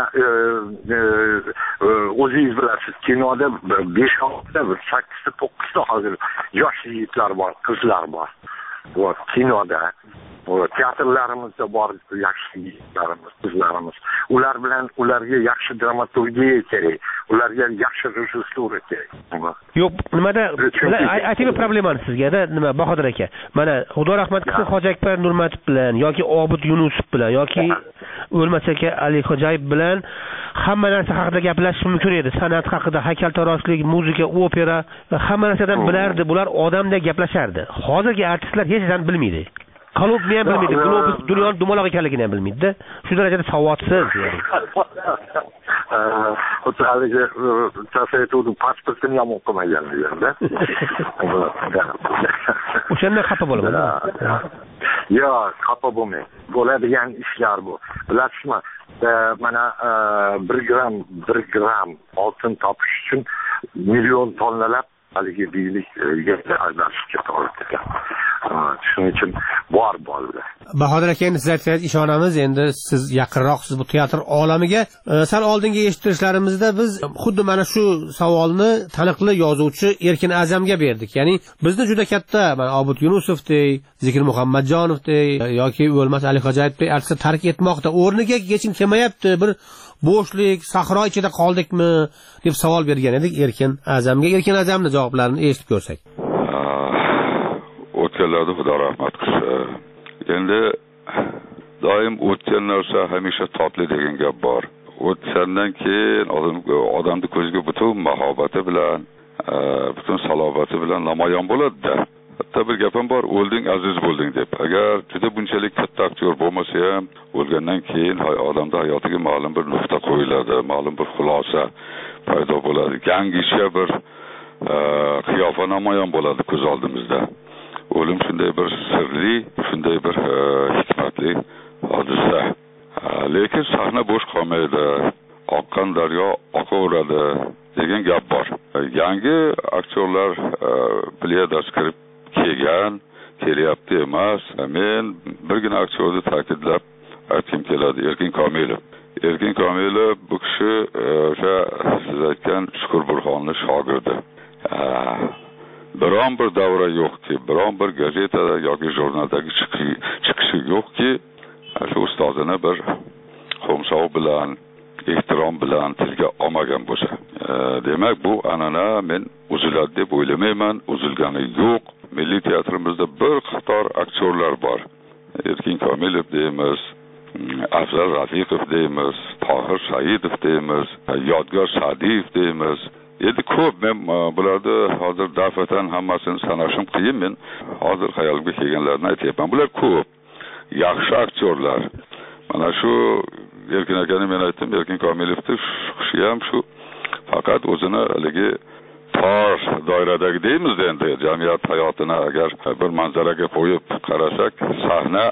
o'zingiz bilasiz, kinoda besh olti, sakkiz to'qqiz ta hozir yosh yigitlar bor, qizlar bor. Bu kinoda, teatrlarimizda bor yaxshi yigitlarimiz, qizlarimiz. Ular bilan ularga yaxshi dramaturgiya kerak, ularga yaxshi rejissura kerak. Yo'q, nimada ayting problemani sizga-da, nima Bahodir aka? Mana Xudo rahmat qilsin, Hoji Akbar Nurmatov bilan yoki Obod Yunusov bilan yoki o'lmas aka Alixo'jayev bilan hamma narsa haqida gaplashish mumkin edi. San'at haqida, haykaltaroshlik, muzika, opera, hamma narsadan bilardi. Bular odamdek gaplashardi. Hozirgi artistlar hech narsani bilmaydi. Qalbni ham bilmaydi, globus dunyoning dumaloq ekanligini ham bilmaydi-da. Shu darajada savodsiz. O'taliga tasavvur pasportini ham o'qimaganlar-da. O'shanda xafa bo'laman. Yo'q, xafa bo'lmang. Bo'ladigan ishlar bu. Bilasizmi, mana bir gram bir gram oltin topish uchun million tonnalab haligi biylikga aralashishga to'g'ri kelgan. Shuning uchun bor bo'ldi. Bahodir aka, endi siz aytganingiz ishonamiz. Endi siz yaqinroqsiz bu teatr olamiga. Sal oldingi eshittirishlarimizda biz xuddi mana shu savolni taniqli yozuvchi Erkin A'zamga berdik. Ya'ni bizni juda katta, mana Obid Yunusovdek, Zikir Muhammadjonovdek yoki O'lmas Alixo'jayevdek artistlar tark etmoqda. O'rniga hech kim kelmayapti. Bir bo'shlik, sahro ichida qoldikmi deb savol bergan edik Erkin A'zamga. Erkin A'zamning javoblarini eshitib ko'rsak. O'tganlarda Xudo rahmat qilsin. Endi doim o'tgan narsa hamisha totli degan gap bor. O'tgandan keyin odam odamning ko'ziga butun mahobati bilan, butun salobati bilan namoyon bo'ladi-da. Hatto bir gapim bor, o'lding aziz bo'lding deb. Agar juda bunchalik katta aktyor bo'lmasa ham, o'lgandan keyin odamning hayotiga ma'lum bir nuqta qo'yiladi, ma'lum bir xulosa paydo bo'ladi. Yangicha bir qiyofa namoyon bo'ladi ko'z oldimizda. O'lim shunday bir sirli, shunday bir hikmatli hodisa. Lekin sahna bo'sh qolmaydi. Oqqan daryo oqaveradi degan gap bor. Yangi aktyorlar pleyadasi kirib kelgan, kelyapti emas. Men birgina aktyorni ta'kidlab aytkim keladi, Erkin Komilov. Erkin Komilov bu kishi o'sha siz aytgan Shukur Burxonning shogirdi. Biron bir davra yo'qki, biron bir gazetada yoki jurnaldagi chiqishi yo'qki, shu ustozini bir qo'msov bilan, ehtirom bilan tilga olmagan bo'lsa. Demak, bu an'ana men uziladi deb o'ylamayman, uzilgani yo'q. Milliy teatrimizda bir qator aktyorlar bor. Erkin Komilov deymiz, Afzal Rafiqov deymiz, Tohir Saidov deymiz, Yodgor Sa'diyev deymiz. Endi ko'p, men bularni hozir dafatan hammasini sanashim qiyin. Men hozir xayolimga kelganlarni aytyapman. Bular ko'p yaxshi aktyorlar. Mana shu Erkin akani men aytdim, Erkin Komilovni kishi ham shu faqat o'zini haligi tor doiradagi deymiz endi jamiyat hayotini agar bir manzaraga qo'yib qarasak, sahna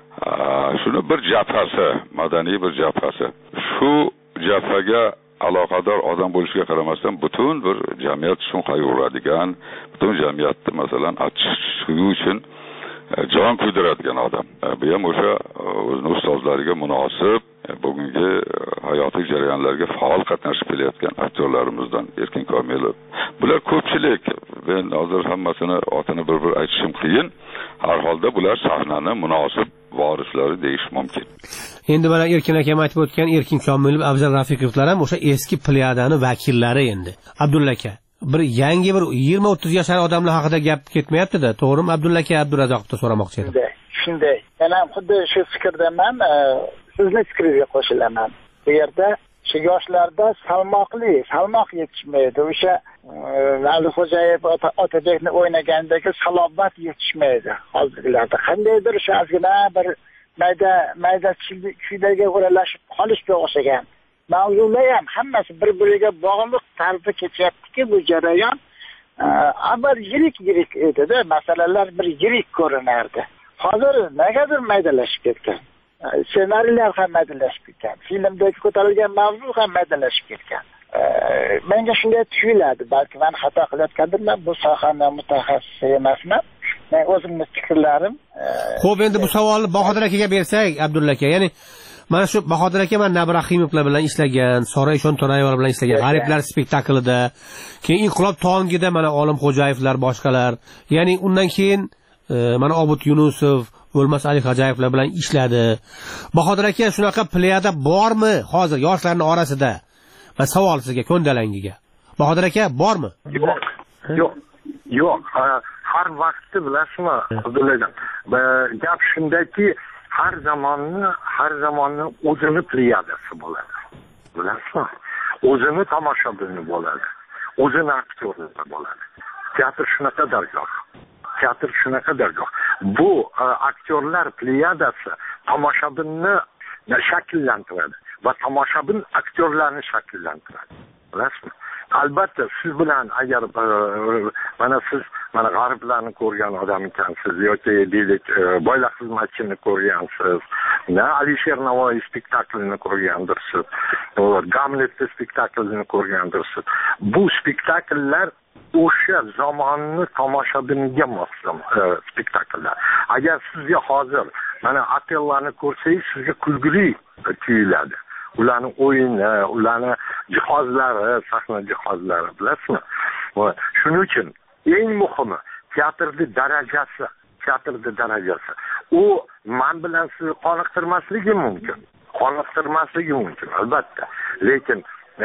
shuni bir jabhasi, madaniy bir jabhasi. Shu jabhaga aloqador odam bo'lishiga qaramasdan butun bir jamiyat uchun qayg'uradigan, butun jamiyatni masalan achchiq uchun jon kuydiradigan odam. Bu ham o'sha o'zining ustozlariga munosib, bugungi hayotiy jarayonlarga faol qatnashib kelayotgan aktyorlarimizdan Erkin Komilov. Bular ko'pchilik. Men hozir hammasini otini bir-bir aytishim qiyin. Har holda bular sahnani munosib varislari deyish mumkin. Endi mana Erkin akam aytib o'tgan Erkin Komilov, Afzal Rafiqovlar ham o'sha eski pleyadani vakillari endi. Abdulla aka, bir yangi bir yigirma o'ttiz yoshli odamlar haqida gap ketmayapti-da, to'g'rimi? Abdulla aka Abdurazzoqdan so'ramoqchi edim. Shunday. Men ham xuddi shu fikrdaman, sizni fikringizga qo'shilaman. Bu yerda shu yoshlarda salmoqli, salmoq yetishmaydi. O'sha Alixo'jayev Otabekni o'ynagandagi salobat yetishmaydi hozirlarda. Qandaydir shu ozgina bir mayda mayda kuylarga o'ralashib qolishga o'xshagan. Mavzular ham hammasi bir-biriga bog'liq tarzda kechyaptiki, bu jarayon avval yirik-yirik edi-da, masalalar bir yirik ko'rinardi. Hozir negadir maydalashib ketgan. Ssenariylar ham maydalashib ketgan. Filmdagi ko'tarilgan mavzu ham maydalashib ketgan. Menga shunday tuyuladi, balki men xato qilayotgandirman, bu sohani mutaxassisi emasman. Men o'zimning fikrlarim. Xo'p, endi bu savolni Bahodir akaga bersak, Abdulla aka, ya'ni mana shu Bahodir aka men Nabrahimovlar bilan ishlagan, Soray Shonto'rayevlar bilan ishlagan, G'ariblar spektaklida, keyin Inqilob tongida mana Olimxo'jayevlar, boshqalar, ya'ni undan keyin mana Obid Yunusov, O'lmas Alixo'jayevlar bilan ishladi. Bahodir aka, shunaqa pleyada bormi hozir yoshlarning orasida? Va savol sizga, ko'ndalangiga. Bahodir aka, bormi? Yo'q. Yo'q. Yo'q. Har vaqtda bilasizmi, Abdullajon. Gap shundaki, har zamonni, har zamonni o'zini pleyadasi bo'ladi. Bilasizmi? O'zini tomoshabini bo'ladi. O'zini aktyorlari bo'ladi. Teatr shunaqa dargoh. Teatr shunaqa dargoh. Bu aktyorlar pleyadasi tomoshabinni shakllantiradi va tomoshabin aktyorlarni shakllantiradi. Bilasizmi? Albatta siz bilan agar mana siz mana g'arblarni ko'rgan odam ekansiz yoki deylik boylar xizmatchini ko'rgansiz, na Alisher Navoiy spektaklini ko'rgandirsiz, Gamlet spektaklini ko'rgandirsiz. Bu spektakllar o'sha zamonni tomoshabiniga mos spektakllar. Agar sizga hozir mana Otellani ko'rsangiz sizga kulgili tuyuladi. Ularning o'yini, ularning jihozlari, sahna jihozlari, bilasizmi? Shuning uchun eng muhimi teatrning darajasi, teatrning darajasi. U men bilan sizni qoniqtirmasligi mumkin. Qoniqtirmasligi mumkin, albatta. Lekin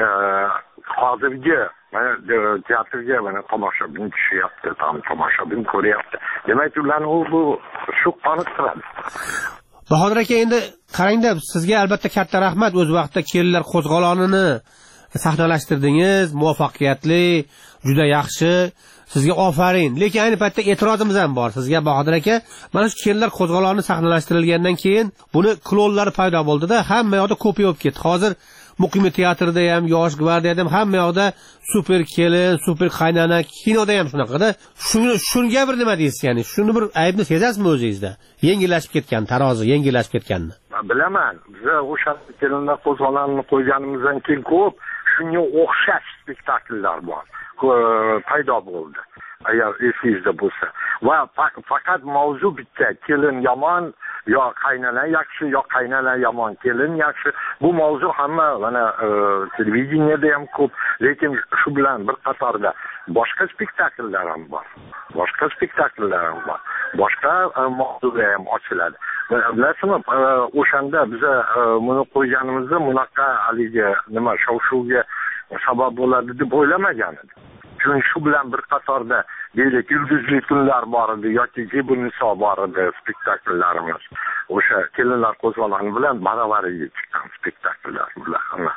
hozirgi mana teatrga mana tomoshabin tushyapti, tam tomoshabin ko'ryapti. Demak, ularni bu shu qoniqtiradi. Bahodir aka, endi qarangda, sizga albatta katta rahmat, o'z vaqtida kelinlar qo'zg'olonini sahnalashtirdingiz, muvaffaqiyatli, juda yaxshi. Sizga ofarin. Lekin ayni paytda e'tirozimiz ham bor sizga, Bahodir aka. Mana shu kelinlar qo'zg'oloni sahnalashtirilgandan keyin buni klonlari paydo bo'ldi-da, hamma yoqda ko'payib ketdi. Hozir Muqimiy teatrida ham, Yosh gvardiyada ham hamma yoqda super kelin, super qaynana, kinoda ham shunaqada. Shuni shunga bir nima deysiz, ya'ni shuni bir aybni sezasizmi o'zingizda? Yengillashib ketgan, tarozi yengillashib ketganini. Bilaman, biz o'sha kelinlar qo'zg'olonini qo'yganimizdan keyin ko'p shunga o'xshash spektakllar bor. Paydo bo'ldi. Agar esingizda bo'lsa. Va faqat mavzu bitta, kelin yomon yo qaynana yaxshi, yo qaynana yomon, kelin yaxshi. Bu mavzu hamma mana televideniyada ham ko'p, lekin shu bilan bir qatorda boshqa spektakllar ham bor. Boshqa spektakllar ham bor. Boshqa mavzular ham ochiladi. Bilasizmi, o'shanda biz buni qo'yganimizda bunaqa haligi nima shov-shuvga sabab bo'ladi deb o'ylamagan edim. Chunki shu bilan bir qatorda deylik yulduzli kunlar bor edi yoki Zebu Niso bor edi spektakllarimiz. O'sha kelinlar qo'zg'oloni bilan baravariga chiqqan spektakllar bular hamma.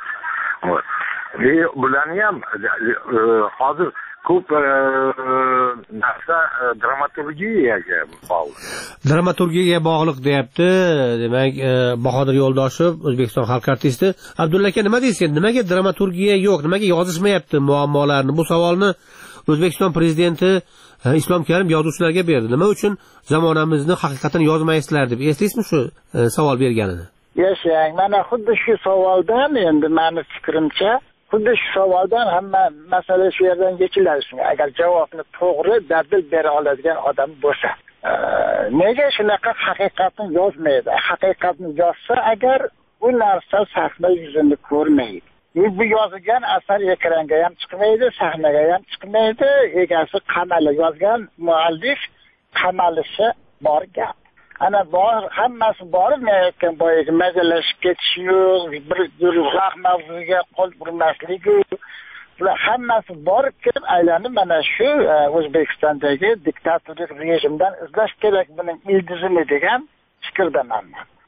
E bularni ham hozir ko'p narsa dramaturgiyaga bog'liq. Dramaturgiyaga bog'liq deyapti. Demak, Bahodir Yo'ldoshev, O'zbekiston xalq artisti. Abdulla aka, nima deysiz? Nimaga dramaturgiya yo'q? Nimaga yozishmayapti muammolarni? Bu savolni O'zbekiston prezidenti Islom Karim yozuvchilarga berdi. Nima uchun zamonamizni haqiqatan yozmaysizlar deb. Eslaysizmi shu savol berganini? Yashang, mana xuddi shu savoldan endi meni fikrimcha xuddi shu savoldan hamma masala shu yerdan yechiladi. Agar javobni to'g'ri, dadil bera oladigan odam bo'lsa. Nega shunaqa haqiqatni yozmaydi? Haqiqatni yozsa agar bu narsa sahna yuzini ko'rmaydi. Bu yozilgan asar ekranga ham chiqmaydi, sahnaga ham chiqmaydi. Egasi qamali yozgan muallif qamalishi bor gap. Ana bor, hammasi borib men boyagi mazalashib ketish yo'q, bir vaqt mavzuga qo'l urmaslik, bular hammasi borib kelib aylanib mana shu O'zbekistondagi diktatorlik rejimdan izlash kerak buning ildizini degan fikrdaman.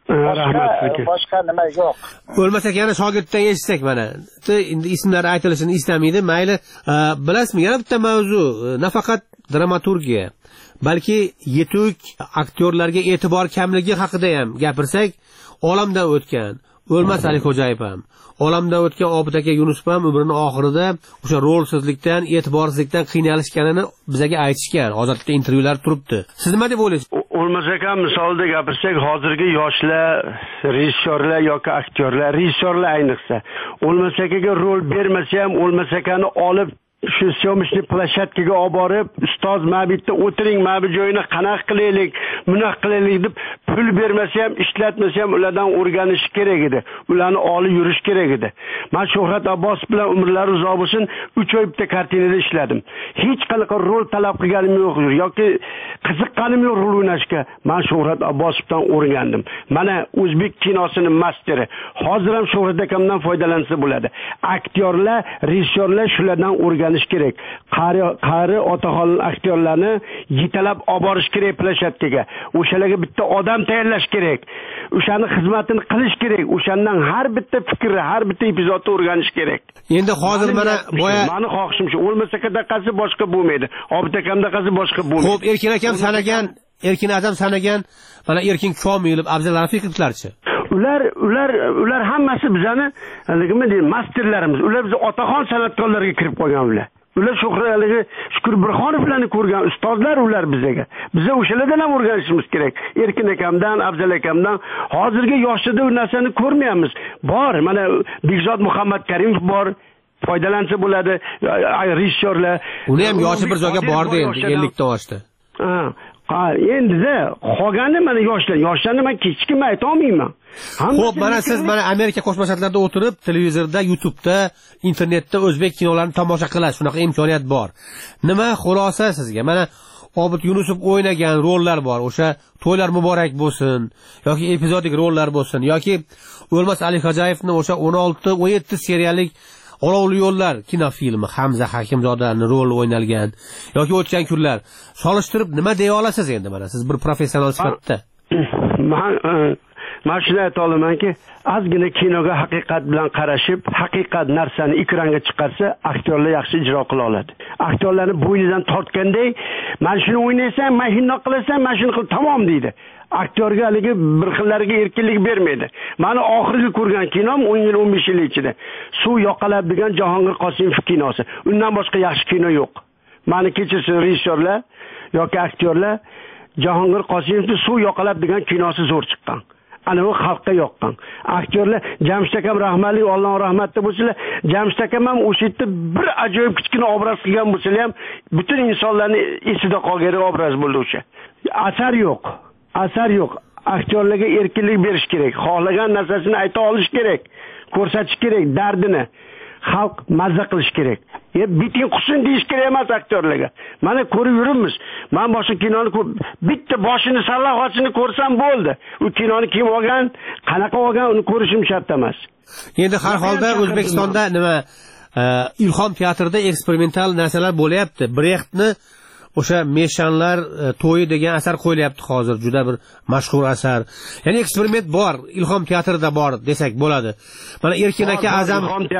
Boshqa nima yo'q. Bo'lmasa yana shogirddan eshitsak mana. Endi ismlari aytilishini istamaydi, mayli. Bilasizmi, yana bitta mavzu, nafaqat dramaturgiya, balki yetuk aktyorlarga e'tibor kamligi haqida ham gapirsak, olamdan o'tgan O'lmas Alixo'jayev ham, olamdan o'tgan Obid aka Yunusov ham umrining oxirida o'sha rolsizlikdan, e'tiborsizlikdan qiynalishganini bizga aytishgan. Hozirda intervyular turibdi. Siz nima deb o'ylaysiz? O'lmas aka misolida gapirsak, hozirgi yoshlar, rejissyorlar yoki aktyorlar, rejissyorlar ayniqsa, O'lmas akaga rol bermasa ham O'lmas akani olib shu syomishni plashatkaga olib borib, ustoz mabitda o'tiring, mabi joyini qanaqa qilaylik, bunaqa qilaylik deb pul bermasa ham, ishlatmasa ham ulardan o'rganish kerak edi. Ularni olib yurish kerak edi. Men Shuhrat Abbosov bilan umrlari uzoq bo'lsin, uch oy bitta kartinada ishladim. Hech qanaqa rol talab qilganim yo'q yoki qiziqqanim yo'q rol o'ynashga. Men Shuhrat Abbosovdan o'rgandim. Mana o'zbek kinosining masteri. Hozir ham Shuhrat akamdan foydalansa bo'ladi. Aktyorlar, rejissyorlar shulardan o'rganish kerak. Qari qari otaxon aktyorlarni yetalab olib borish kerak plashatkaga. O'shalarga bitta odam tayyorlash kerak. O'shani xizmatini qilish kerak. O'shandan har bitta fikri, har bitta epizodni o'rganish kerak. Endi hozir mana boya meni xohishim shu. O'lmasa qadaqasi boshqa bo'lmaydi. Obid akamdaqasi boshqa bo'lmaydi. Xo'p, Erkin akam sanagan, Erkin Azam sanagan, mana Erkin Komilov, Abzal Rafiqovlarchi. Ular ular ular hammasi bizani nima deyman, masterlarimiz. Ular biz otaxon san'atkorlarga kirib qolgan ular. Ular Shuhratligi Shukur Burxonovlarni ko'rgan ustozlar ular bizga. Biz o'shalardan ham o'rganishimiz kerak. Erkin akamdan, Abzal akamdan. Hozirgi yoshlarda u narsani ko'rmayapmiz. Bor, mana Bekzod Muhammad Karimov bor, foydalansa bo'ladi rejissyorlar. Uni ham yoshi bir joyga bordi endi ellikta oshdi. Ha, endi-da qolgani mana yoshlar, yoshlarni men hech kim ayta olmayman. Xo'p, mana siz mana Amerika Qo'shma Shtatlarida o'tirib, televizorda, YouTube'da, internetda o'zbek kinolarini tomosha qilasiz, shunaqa imkoniyat bor. Nima xulosa sizga? Mana Obid Yunusov o'ynagan rollar bor. O'sha to'ylar muborak bo'lsin yoki epizodik rollar bo'lsin yoki O'lmas Alixojayevning o'sha o'n olti o'n yetti seriyalik Olovli yo'llar kinofilmi Hamza Hakimzodaning roli o'ynalgan yoki o'tgan kunlar solishtirib nima deya olasiz endi mana siz bir professional sifatida? Men men shuni ayta olamanki, ozgina kinoga haqiqat bilan qarashib, haqiqat narsani ekranga chiqarsa, aktyorlar yaxshi ijro qila oladi. Aktyorlarni bo'ynidan tortganday, "Men shuni o'ynaysan, men shundoq qilasan, men shuni qil, tamom" deydi. Aktyorga haligi bir xillariga erkinlik bermaydi. Meni oxirgi ko'rgan kinom o'n yil o'n besh yil ichida Suv yoqalab degan Jahongir Qosimov kinosi. Undan boshqa yaxshi kino yo'q. Meni kechirsin rejissyorlar yoki aktyorlar, Jahongir Qosimovning Suv yoqalab degan kinosi zo'r chiqqan. Ana u xalqqa yoqqan. Aktyorlar Jamshid akam rahmatli, Alloh rahmatda bo'lsinlar, Jamshid akam ham o'sha yerda bir ajoyib kichkina obraz qilgan bo'lsa-lar ham butun insonlarning esida qolgan obraz bo'ldi o'sha. Asar yo'q. Asar yo'q. Aktyorlarga erkinlik berish kerak. Xohlagan narsasini ayta olish kerak. Ko'rsatish kerak dardini. Xalq mazza qilish kerak. E biting qusin deyish kerak emas aktyorlarga. Mana ko'rib yuribmiz. Men boshqa kinoni bitta boshini sallohasini ko'rsam bo'ldi. U kinoni kim olgan, qanaqa olgan uni ko'rishim shart emas. Endi har holda O'zbekistonda nima Ilhom teatrida eksperimental narsalar bo'layapti. Brechtni o'sha Meshanlar to'yi degan asar qo'yilyapti hozir, juda bir mashhur asar. Ya'ni eksperiment bor, Ilhom teatrida bor desak bo'ladi. Mana Erkin aka Azam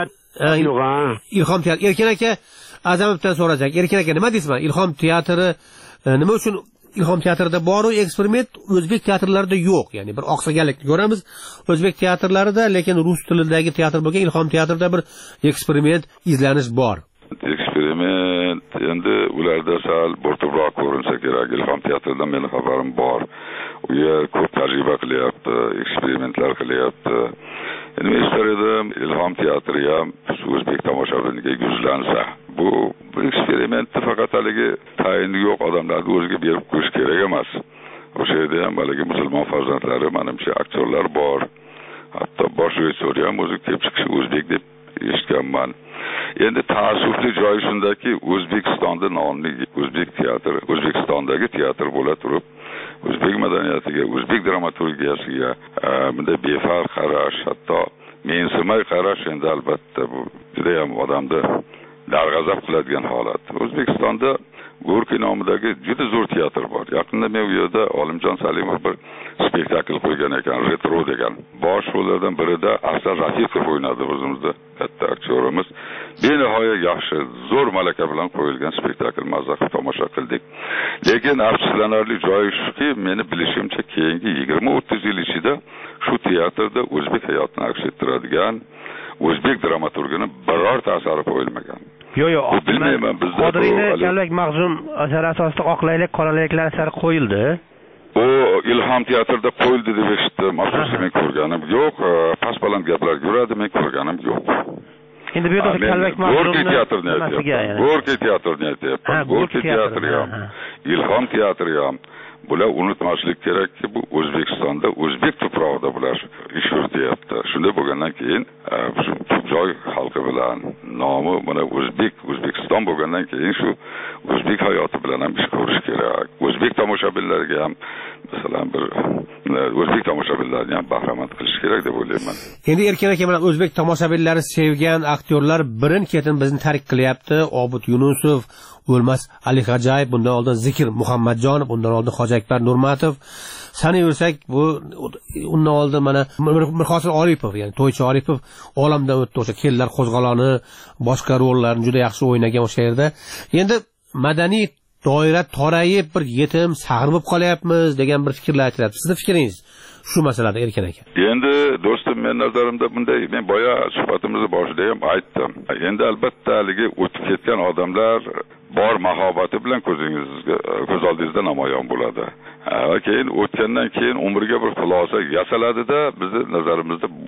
Ilhom teatri Erkin aka Azamovdan so'rasak, Erkin aka nima deysiz? Ilhom teatri nima uchun Ilhom teatrida bor-u eksperiment o'zbek teatrlarida yo'q? Ya'ni bir oqsaganlikni ko'ramiz o'zbek teatrlarida, lekin rus tilidagi teatr bo'lgan Ilhom teatrida bir eksperiment, izlanish bor. Eksperiment endi ularda sal bo'rtibroq ko'rinsa kerak. Ilhom teatridan meni xabarim bor. U yer ko'p tajriba qilyapti, eksperimentlar qilyapti. Endi men istar edim Ilhom teatri ham o'zbek tomoshabiniga yuzlansa. Bu eksperimentni faqat haligi tayini yo'q odamlarni o'ziga berib qo'yish kerak emas. O'sha yerda ham haligi musulmon farzandlari, menimcha aktyorlar bor. Hatto bosh rejissor ham o'zi kelib chiqishi o'zbek deb eshitganman. Endi ta'assufli joyi shundaki, O'zbekistonda nomli o'zbek teatri, O'zbekistondagi teatr bo'la turib, o'zbek madaniyatiga, o'zbek dramaturgiyasiga bunday befarq qarash, hatto mensimay qarash endi albatta bu juda ham odamni darg'azab qiladigan holat. O'zbekistonda Gorkiy nomidagi juda zo'r teatr bor. Yaqinda men u yerda Olimjon Salimov bir spektakl qo'ygan ekan, Retro degan. Bosh rollardan birida Asad Rafiqov o'ynadi, o'zimizda katta aktyorimiz. Benihoya yaxshi, zo'r malaka bilan qo'yilgan spektakl mazza qilib tomosha qildik. Lekin afsuslanarli joyi shuki, meni bilishimcha keyingi yigirma o'ttiz yil ichida shu teatrda o'zbek hayotini aks ettiradigan o'zbek dramaturgining birorta asari qo'yilmagan. Yo'q, yo'q, bilmayman, bizda Qodiriyni Kalvak Mag'zum asari asosida Oqlaylik, Qoralayliklar asari qo'yildi. O Ilhom teatrida qo'yildi deb eshitdim. Afsuski men ko'rganim yo'q, past baland gaplar yuradi, men ko'rganim yo'q. Endi bu yerda Kalvak Gorkiy teatrini aytyapman. Gorkiy teatrini aytyapman. Gorkiy teatri ham, Ilhom teatri ham. Bular unutmaslik kerakki, bu O'zbekistonda, o'zbek tuprog'ida bular ish yurityapti. Shunday bo'lgandan keyin shu joy xalqi bilan nomi mana o'zbek, O'zbekiston bo'lgandan keyin shu o'zbek hayoti bilan ham ish ko'rish kerak. O'zbek tomoshabinlariga ham masalan bir o'zbek tomoshabinlarini ham bahramand qilish kerak deb o'ylayman. Endi Erkin aka bilan o'zbek tomoshabinlari sevgan aktyorlar birin-ketin bizni tarik qilyapti. Obid Yunusov, O'lmas Alixojayev, bundan oldin Zikr Muhammadjonov, bundan oldin Hojiakbar Nurmatov. Sanaversak, bu undan oldin mana Mirhosil Oripov, ya'ni To'ychi Oripov olamdan o'tdi. O'sha Kellar qo'zg'oloni, boshqa rollarni juda yaxshi o'ynagan o'sha yerda. Endi madaniy doira torayib bir yetim, sag'ir bo'lib qolyapmiz degan bir fikrlar aytilyapti. Sizning fikringiz shu masalada Erkin aka? Endi do'stim, men nazarimda bunday, men boya suhbatimizni boshida ham aytdim. Endi albatta haligi o'tib ketgan odamlar bor mahobati bilan ko'zingizga, ko'z oldingizda namoyon bo'ladi. Va keyin o'tgandan keyin umriga bir xulosa yasaladida, bizning nazarimizda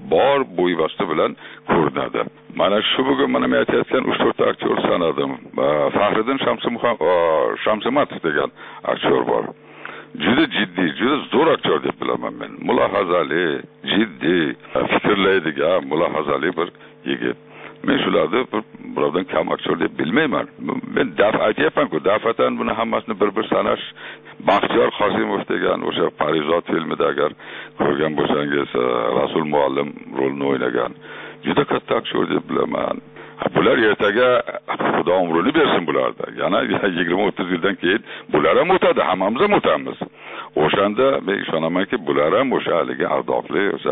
bor bo'yvasti bilan ko'rinadi. Mana shu bugun mana men aytayotgan uch to'rt aktyor sanadim. Fahriddin Shamsimatov degan aktyor bor. Juda jiddiy, juda zo'r aktyor deb bilaman men. Mulohazali, jiddiy, fikrlaydigan, mulohazali bir yigit. Men shularni birovdan kam aktyor deb bilmayman. Men daf aytyapman-ku, dafatan buni hammasini bir-bir sanash. Baxtiyor Qosimov degan o'sha Parizod filmida agar ko'rgan bo'lsangiz, Rasul muallim rolini o'ynagan. Juda katta aktyor deb bilaman. Bular ertaga Xudo umrini bersin bularda. Yana yigirma o'ttiz yildan keyin bular ham o'tadi, hammamiz ham o'tamiz. O'shanda men ishonamanki, bular ham o'sha haligi ardofli, o'sha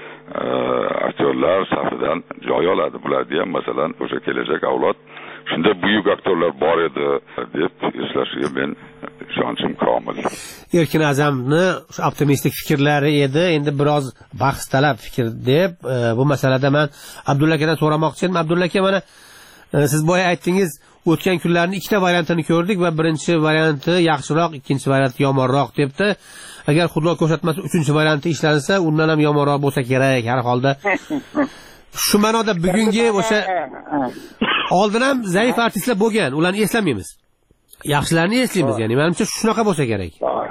aktyorlar safidan joy oladi. Bularga ham masalan o'sha kelajak avlod shunda buyuk aktyorlar bor edi deb eslashiga men ishonchim komil. Erkin A'zamni optimistik fikrlari edi, endi biroz bahs talab fikr deb bu masalada men Abdulla akadan so'ramoqchi edim. Abdulla aka, mana siz boya aytdingiz, o'tgan kunlarning ikkita variantini ko'rdik va birinchi varianti yaxshiroq, ikkinchi varianti yomonroq debdi. Agar Xudo ko'rsatmasa uchinchi varianti ishlansa, undan ham yomonroq bo'lsa kerak har holda. Shu ma'noda bugungi o'sha oldin ham zaif artistlar bo'lgan, ularni eslamaymiz. Yaxshilarni eslaymiz, ya'ni menimcha shunaqa bo'lsa kerak.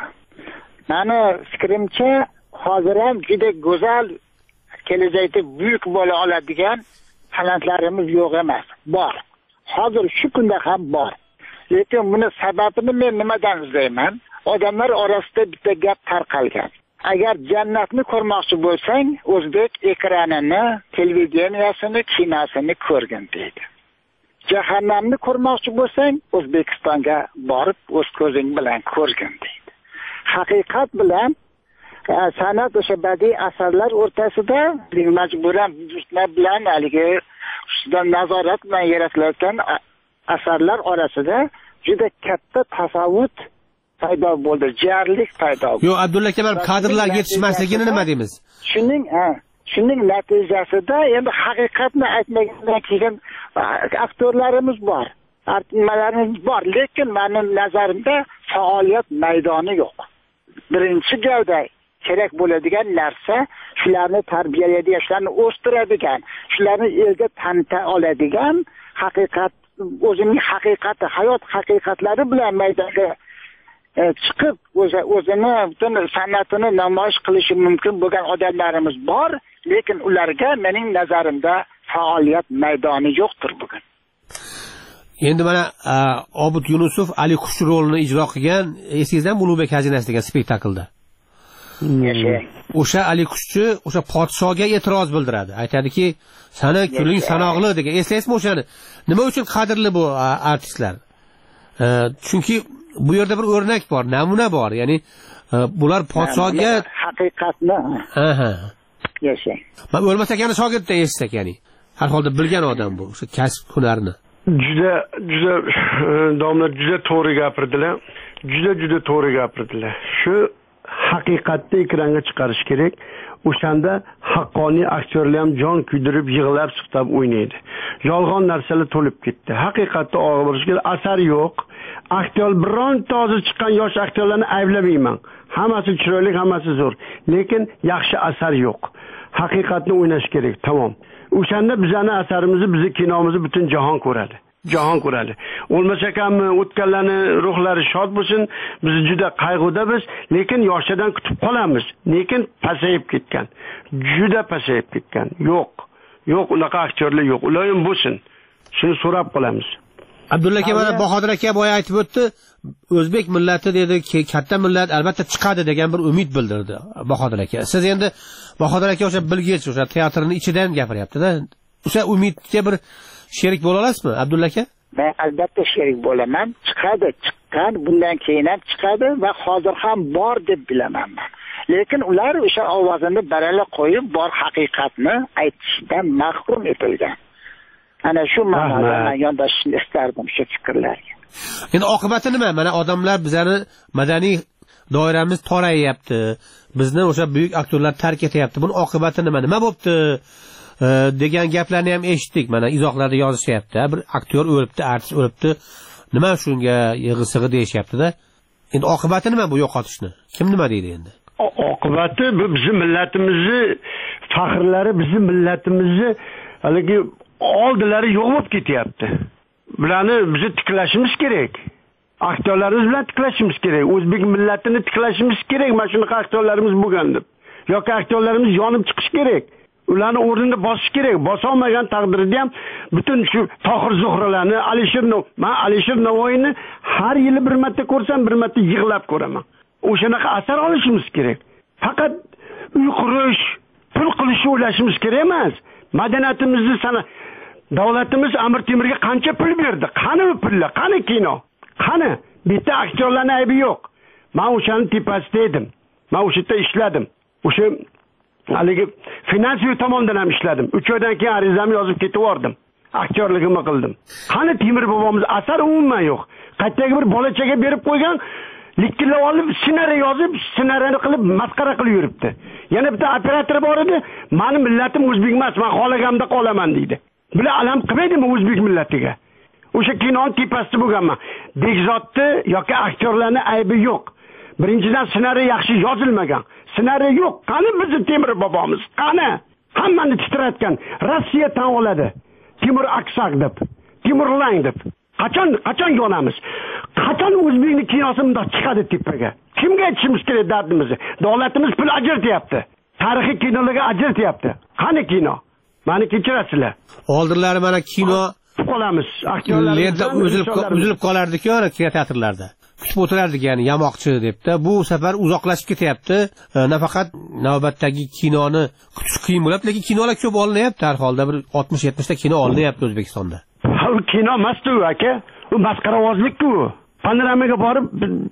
Mani fikrimcha, hozir ham juda go'zal, kelajakda buyuk bo'la oladigan talantlarimiz yo'q emas, bor. Hozir shu kunda ham bor. Lekin buni sababini men nimadan izlayman? Odamlar orasida bitta gap tarqalgan. Agar jannatni ko'rmoqchi bo'lsang, o'zbek ekranini, televideniyasini, kinosini ko'rgin deydi. Jahannamni ko'rmoqchi bo'lsang, O'zbekistonga borib o'z ko'zing bilan ko'rgin deydi. Haqiqat bilan san'at o'sha badiiy asarlar o'rtasida majburan buyurtma bilan haligi ustidan nazorat bilan yaratilayotgan asarlar orasida juda katta tasavvuf paydo bo'ldi, jarlik paydo bo'ldi. Yo'q, Abdulla aka, men kadrlar yetishmasligini nima deymiz? Shuning, ha, shuning natijasida endi haqiqatni aytmagandan keyin aktyorlarimiz bor, nimalarimiz bor, lekin mening nazarimda faoliyat maydoni yo'q. Birinchi gavda kerak bo'ladigan narsa shularni tarbiyalaydigan, shularni o'stiradigan, shularni elga tanita oladigan haqiqat, o'zining haqiqati, hayot haqiqatlari bilan maydonga chiqib o'zi o'zini butun san'atini namoyish qilishi mumkin bo'lgan odamlarimiz bor, lekin ularga mening nazarimda faoliyat maydoni yo'qdir bugun. Endi mana Obid Yunusov Ali Qush rolini ijro qilgan, esingizdan Ulug'bek xazinasi degan spektaklda. O'sha Ali Qushchi o'sha podshoga e'tiroz bildiradi. Aytadiki, "Sani kuling sanoqli" degan. Eslaysizmi o'shani? Nima uchun qadrli bu artistlar? Chunki bu yerda bir o'rnak bor, namuna bor. Ya'ni bular podshoga haqiqatni aha yashang. Men o'lmasak yana shogirddan eshitsak, ya'ni har holda bilgan odam bu, o'sha kasb hunarni. Juda juda domla juda to'g'ri gapirdilar. Juda juda to'g'ri gapirdilar. Shu haqiqatni ekranga chiqarish kerak. O'shanda haqqoniy aktyorlar ham jon kuydirib, yig'lab, siqtab o'ynaydi. Yolg'on narsalar to'lib ketdi. Haqiqatda og'ir asar yo'q. Aktyor bironta hozir chiqqan yosh aktyorlarni ayblamayman. Hammasi chiroyli, hammasi zo'r. Lekin yaxshi asar yo'q. Haqiqatni o'ynash kerak, tamom. O'shanda bizani asarimizni, bizni kinomizni butun jahon ko'radi. Jahon ko'radi. O'lmasa ham o'tganlarning ruhlari shod bo'lsin. Biz juda qayg'udamiz, lekin yoshlardan kutib qolamiz. Lekin pasayib ketgan. Juda pasayib ketgan. Yo'q. Yo'q, unaqa aktyorlar yo'q. Ular ham bo'lsin. Shuni so'rab qolamiz. Abdulla aka, mana Bahodir aka boya aytib o'tdi, o'zbek millati dedi, katta millat albatta chiqadi degan bir umid bildirdi Bahodir aka. Siz endi Bahodir aka o'sha bilgich, o'sha teatrning ichidan gapiryapti-da. O'sha umidga bir sherik bo'la olasizmi, Abdulla aka? Men albatta sherik bo'laman. Chiqadi, chiqqan, bundan keyin ham chiqadi va hozir ham bor deb bilaman men. Lekin ular o'sha ovozini baralla qo'yib, bor haqiqatni aytishdan mahrum etilgan. Ana shu ma'noda men yondashishni istardim shu fikrlarga. Endi oqibati nima? Mana odamlar bizani madaniy doiramiz torayapti. Bizni o'sha buyuk aktyorlar tark etyapti. Buning oqibati nima? Nima bo'pti? degan gaplarni ham eshitdik. Mana izohlarda yozishyapti. Bir aktyor o'libdi, artist o'libdi. Nima shunga yig'i-sig'i deyishyapti-da. Endi oqibati nima bu yo'qotishni? Kim nima deydi endi? Oqibati bu bizning millatimizni faxrlari bizni millatimizni haligi oldilari yo'q bo'lib ketyapti. Bularni bizni tiklashimiz kerak. Aktyorlarimiz bilan tiklashimiz kerak. O'zbek millatini tiklashimiz kerak. Mana shunaqa aktyorlarimiz bo'lgan deb. Yoki aktyorlarimiz yonib chiqish kerak. Ularni o'rnini bosish kerak. Bosa olmagan taqdirda ham butun shu Tohir Zuhralarni, Alisher Navoiy, men Alisher Navoiyni har yili bir marta ko'rsam, bir marta yig'lab ko'raman. O'shanaqa asar olishimiz kerak. Faqat uy qurish, pul qilishni o'ylashimiz kerak emas. Madaniyatimizni sana davlatimiz Amir Temurga qancha pul berdi? Qani u pullar? Qani kino? Qani? Bitta aktyorlarning aybi yo'q. Men o'shani tepasida edim. Men o'sha yerda ishladim. O'sha haligi finansiy tomondan ham ishladim. uch oydan keyin arizamni yozib ketib yordim. Aktyorligimni qildim. Qani Temur bobomiz asar umuman yo'q. Qaytdagi bir bolachaga berib qo'ygan, likkillab olib, ssenariy yozib, ssenariyni qilib masxara qilib yuribdi. Yana bitta operator bor edi, "Meni millatim o'zbek emas, men xohlaganimda qolaman" deydi. Bular alam qilmaydimi o'zbek millatiga? O'sha kinoning tepasida bo'lganman. Bekzodni yoki aktyorlarning aybi yo'q. Birinchidan ssenariy yaxshi yozilmagan. Ssenariy yo'q. Qani bizni Temur bobomiz? Qani? Hammani titratgan. Rossiya tan oladi. Temur Aksak deb, Temur Lang deb. Qachon qachon yonamiz? Qachon o'zbekning kinosi bundoq chiqadi tepaga? Kimga aytishimiz kerak dardimizni? Davlatimiz pul ajratyapti. Tarixiy kinolarga ajratyapti. Qani kino? Meni kechirasizlar. Oldinlari mana kino qolamiz. Aktyorlar uzilib uzilib qolardi-ku, kinoteatrlarda. Kutib o'tirardik, ya'ni yamoqchi debda. Bu safar uzoqlashib ketyapti. Nafaqat navbatdagi kinoni kutish qiyin bo'ladi, lekin kinolar ko'p olinyapti har holda. Bir oltmish yetmish ta kino olinyapti O'zbekistonda. Ha, u kino emas-ku, aka. U masxaravozlik-ku. Panoramaga borib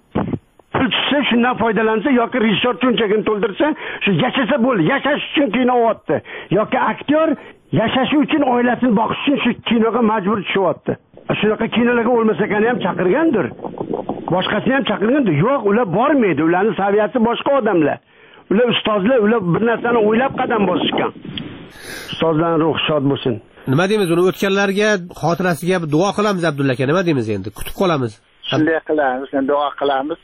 pul tushsa, shundan foydalansa yoki rejissor cho'nchagini to'ldirsa, shu yashasa bo'ldi. Yashash uchun kino o'tdi. Yoki aktyor yashashi uchun oilasini boqish uchun shu kinoga majbur tushyapti. Shunaqa kinolarga o'lmasa ekan ham chaqirgandir. Boshqasini ham chaqirgandir. Yo'q, ular bormaydi. Ularning saviyasi boshqa odamlar. Ular ustozlar, ular bir narsani o'ylab qadam bosishgan. Ustozlarning ruhi shod bo'lsin. Nima deymiz, uni o'tganlarga xotirasiga duo qilamiz Abdulla aka, nima deymiz endi? Kutib qolamiz. Shunday qilamiz, duo qilamiz.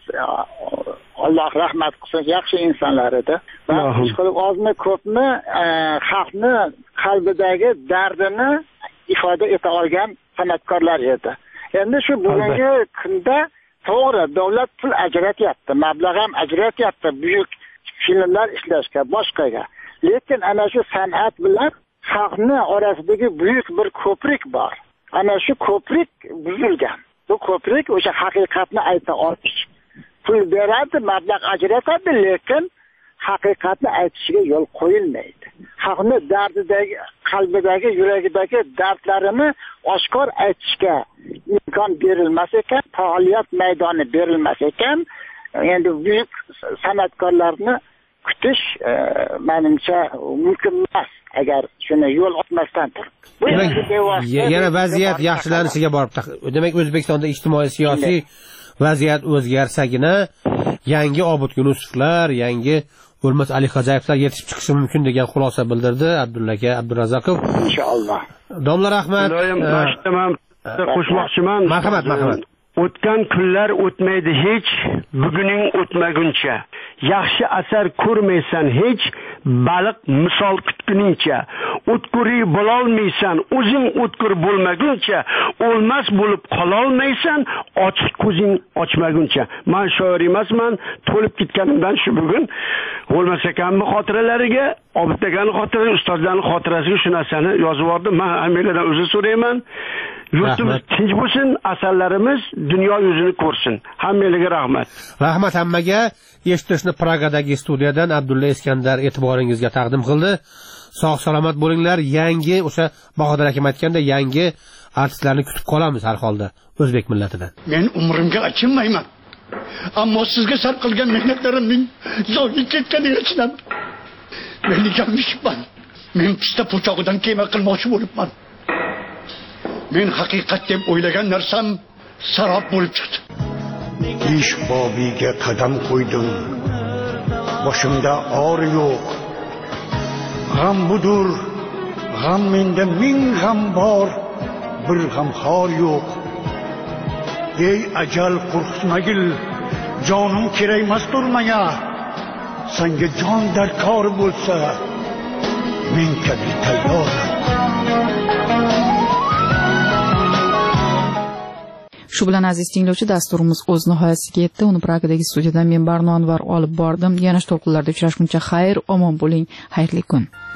Alloh rahmat qilsin, yaxshi insonlar edi. Va ishqilib ozmi ko'pmi xalqni qalbidagi dardini ifoda eta olgan san'atkorlar edi. Endi shu bugungi kunda to'g'ri davlat pul ajratyapti, mablag' ham ajratyapti buyuk filmlar ishlashga, boshqaga. Lekin ana shu san'at bilan xalqni orasidagi buyuk bir ko'prik bor. Ana shu ko'prik buzilgan. Bu ko'prik o'sha haqiqatni ayta olish. Pul beradi, mablag' ajratadi, lekin haqiqatni aytishiga yo'l qo'yilmaydi. Xalqni dardidagi, qalbidagi, yuragidagi dardlarini oshkor aytishga imkon berilmas ekan, faoliyat maydoni berilmas ekan, endi buyuk san'atkorlarni kutish e, menimcha mumkin emas agar shuni yo'l ochmasdan turib. Bu yana vaziyat yaxshilanishiga borib, demak O'zbekistonda ijtimoiy siyosiy vaziyat o'zgarsagina yangi Obid Yunusovlar, yangi O'lmas Ali Xojayevlar yetishib chiqishi mumkin degan xulosa bildirdi Abdulla aka Abdurazzoqov. Inshaalloh. Domla rahmat. Mashtaman qo'shmoqchiman. Marhamat, marhamat. O'tgan kunlar o'tmaydi hech, buguning o'tmaguncha. Yaxshi asar ko'rmaysan hech, baliq misol kutguningcha. O'tkuri bo'lolmaysan, o'zing o'tkur bo'lmaguncha, o'lmas bo'lib qololmaysan, ochiq ko'zing ochmaguncha. Men shoir emasman, to'lib ketganimdan shu bugun o'lmas ekanmi xotiralariga, Obid akaning xotirasi, ustozlarning xotirasiga shu narsani yozib yubordim. Men hammalardan o'zi so'rayman. Yurtimiz tinch bo'lsin, asarlarimiz dunyo yuzini ko'rsin. Hammalarga rahmat. Rahmat hammaga. Eshitishni Pragadagi studiyadan Abdulla Iskandar e'tiboringizga taqdim qildi. Sog' salomat bo'linglar. Yangi o'sha Bahodir akam aytganda yangi artistlarni kutib qolamiz har holda o'zbek millatidan. Men umrimga achinmayman. Ammo sizga sarf qilgan mehnatlarimning zoyi ketganiga achinam. Men jamishman. Men pista po'chog'idan kema qilmoqchi bo'libman. Men haqiqat deb o'ylagan narsam sarob bo'lib chiqdi. Ish bobiga qadam qo'ydim. Boshimda or yo'q. G'am budur. G'am menda ming g'am bor. Bir g'am xor yo'q. Ey ajal qo'rqitmagil. Jonim kerakmasdir menga. Senga jon darkor bo'lsa, منك بالطيارة. Shu bilan aziz tinglovchi, dasturimiz o'z nihoyasiga yetdi. Uni Pragadagi studiyadan men Barno Anvar olib bordim. Yana to'lqinlarda uchrashguncha xayr, omon bo'ling, xayrli kun.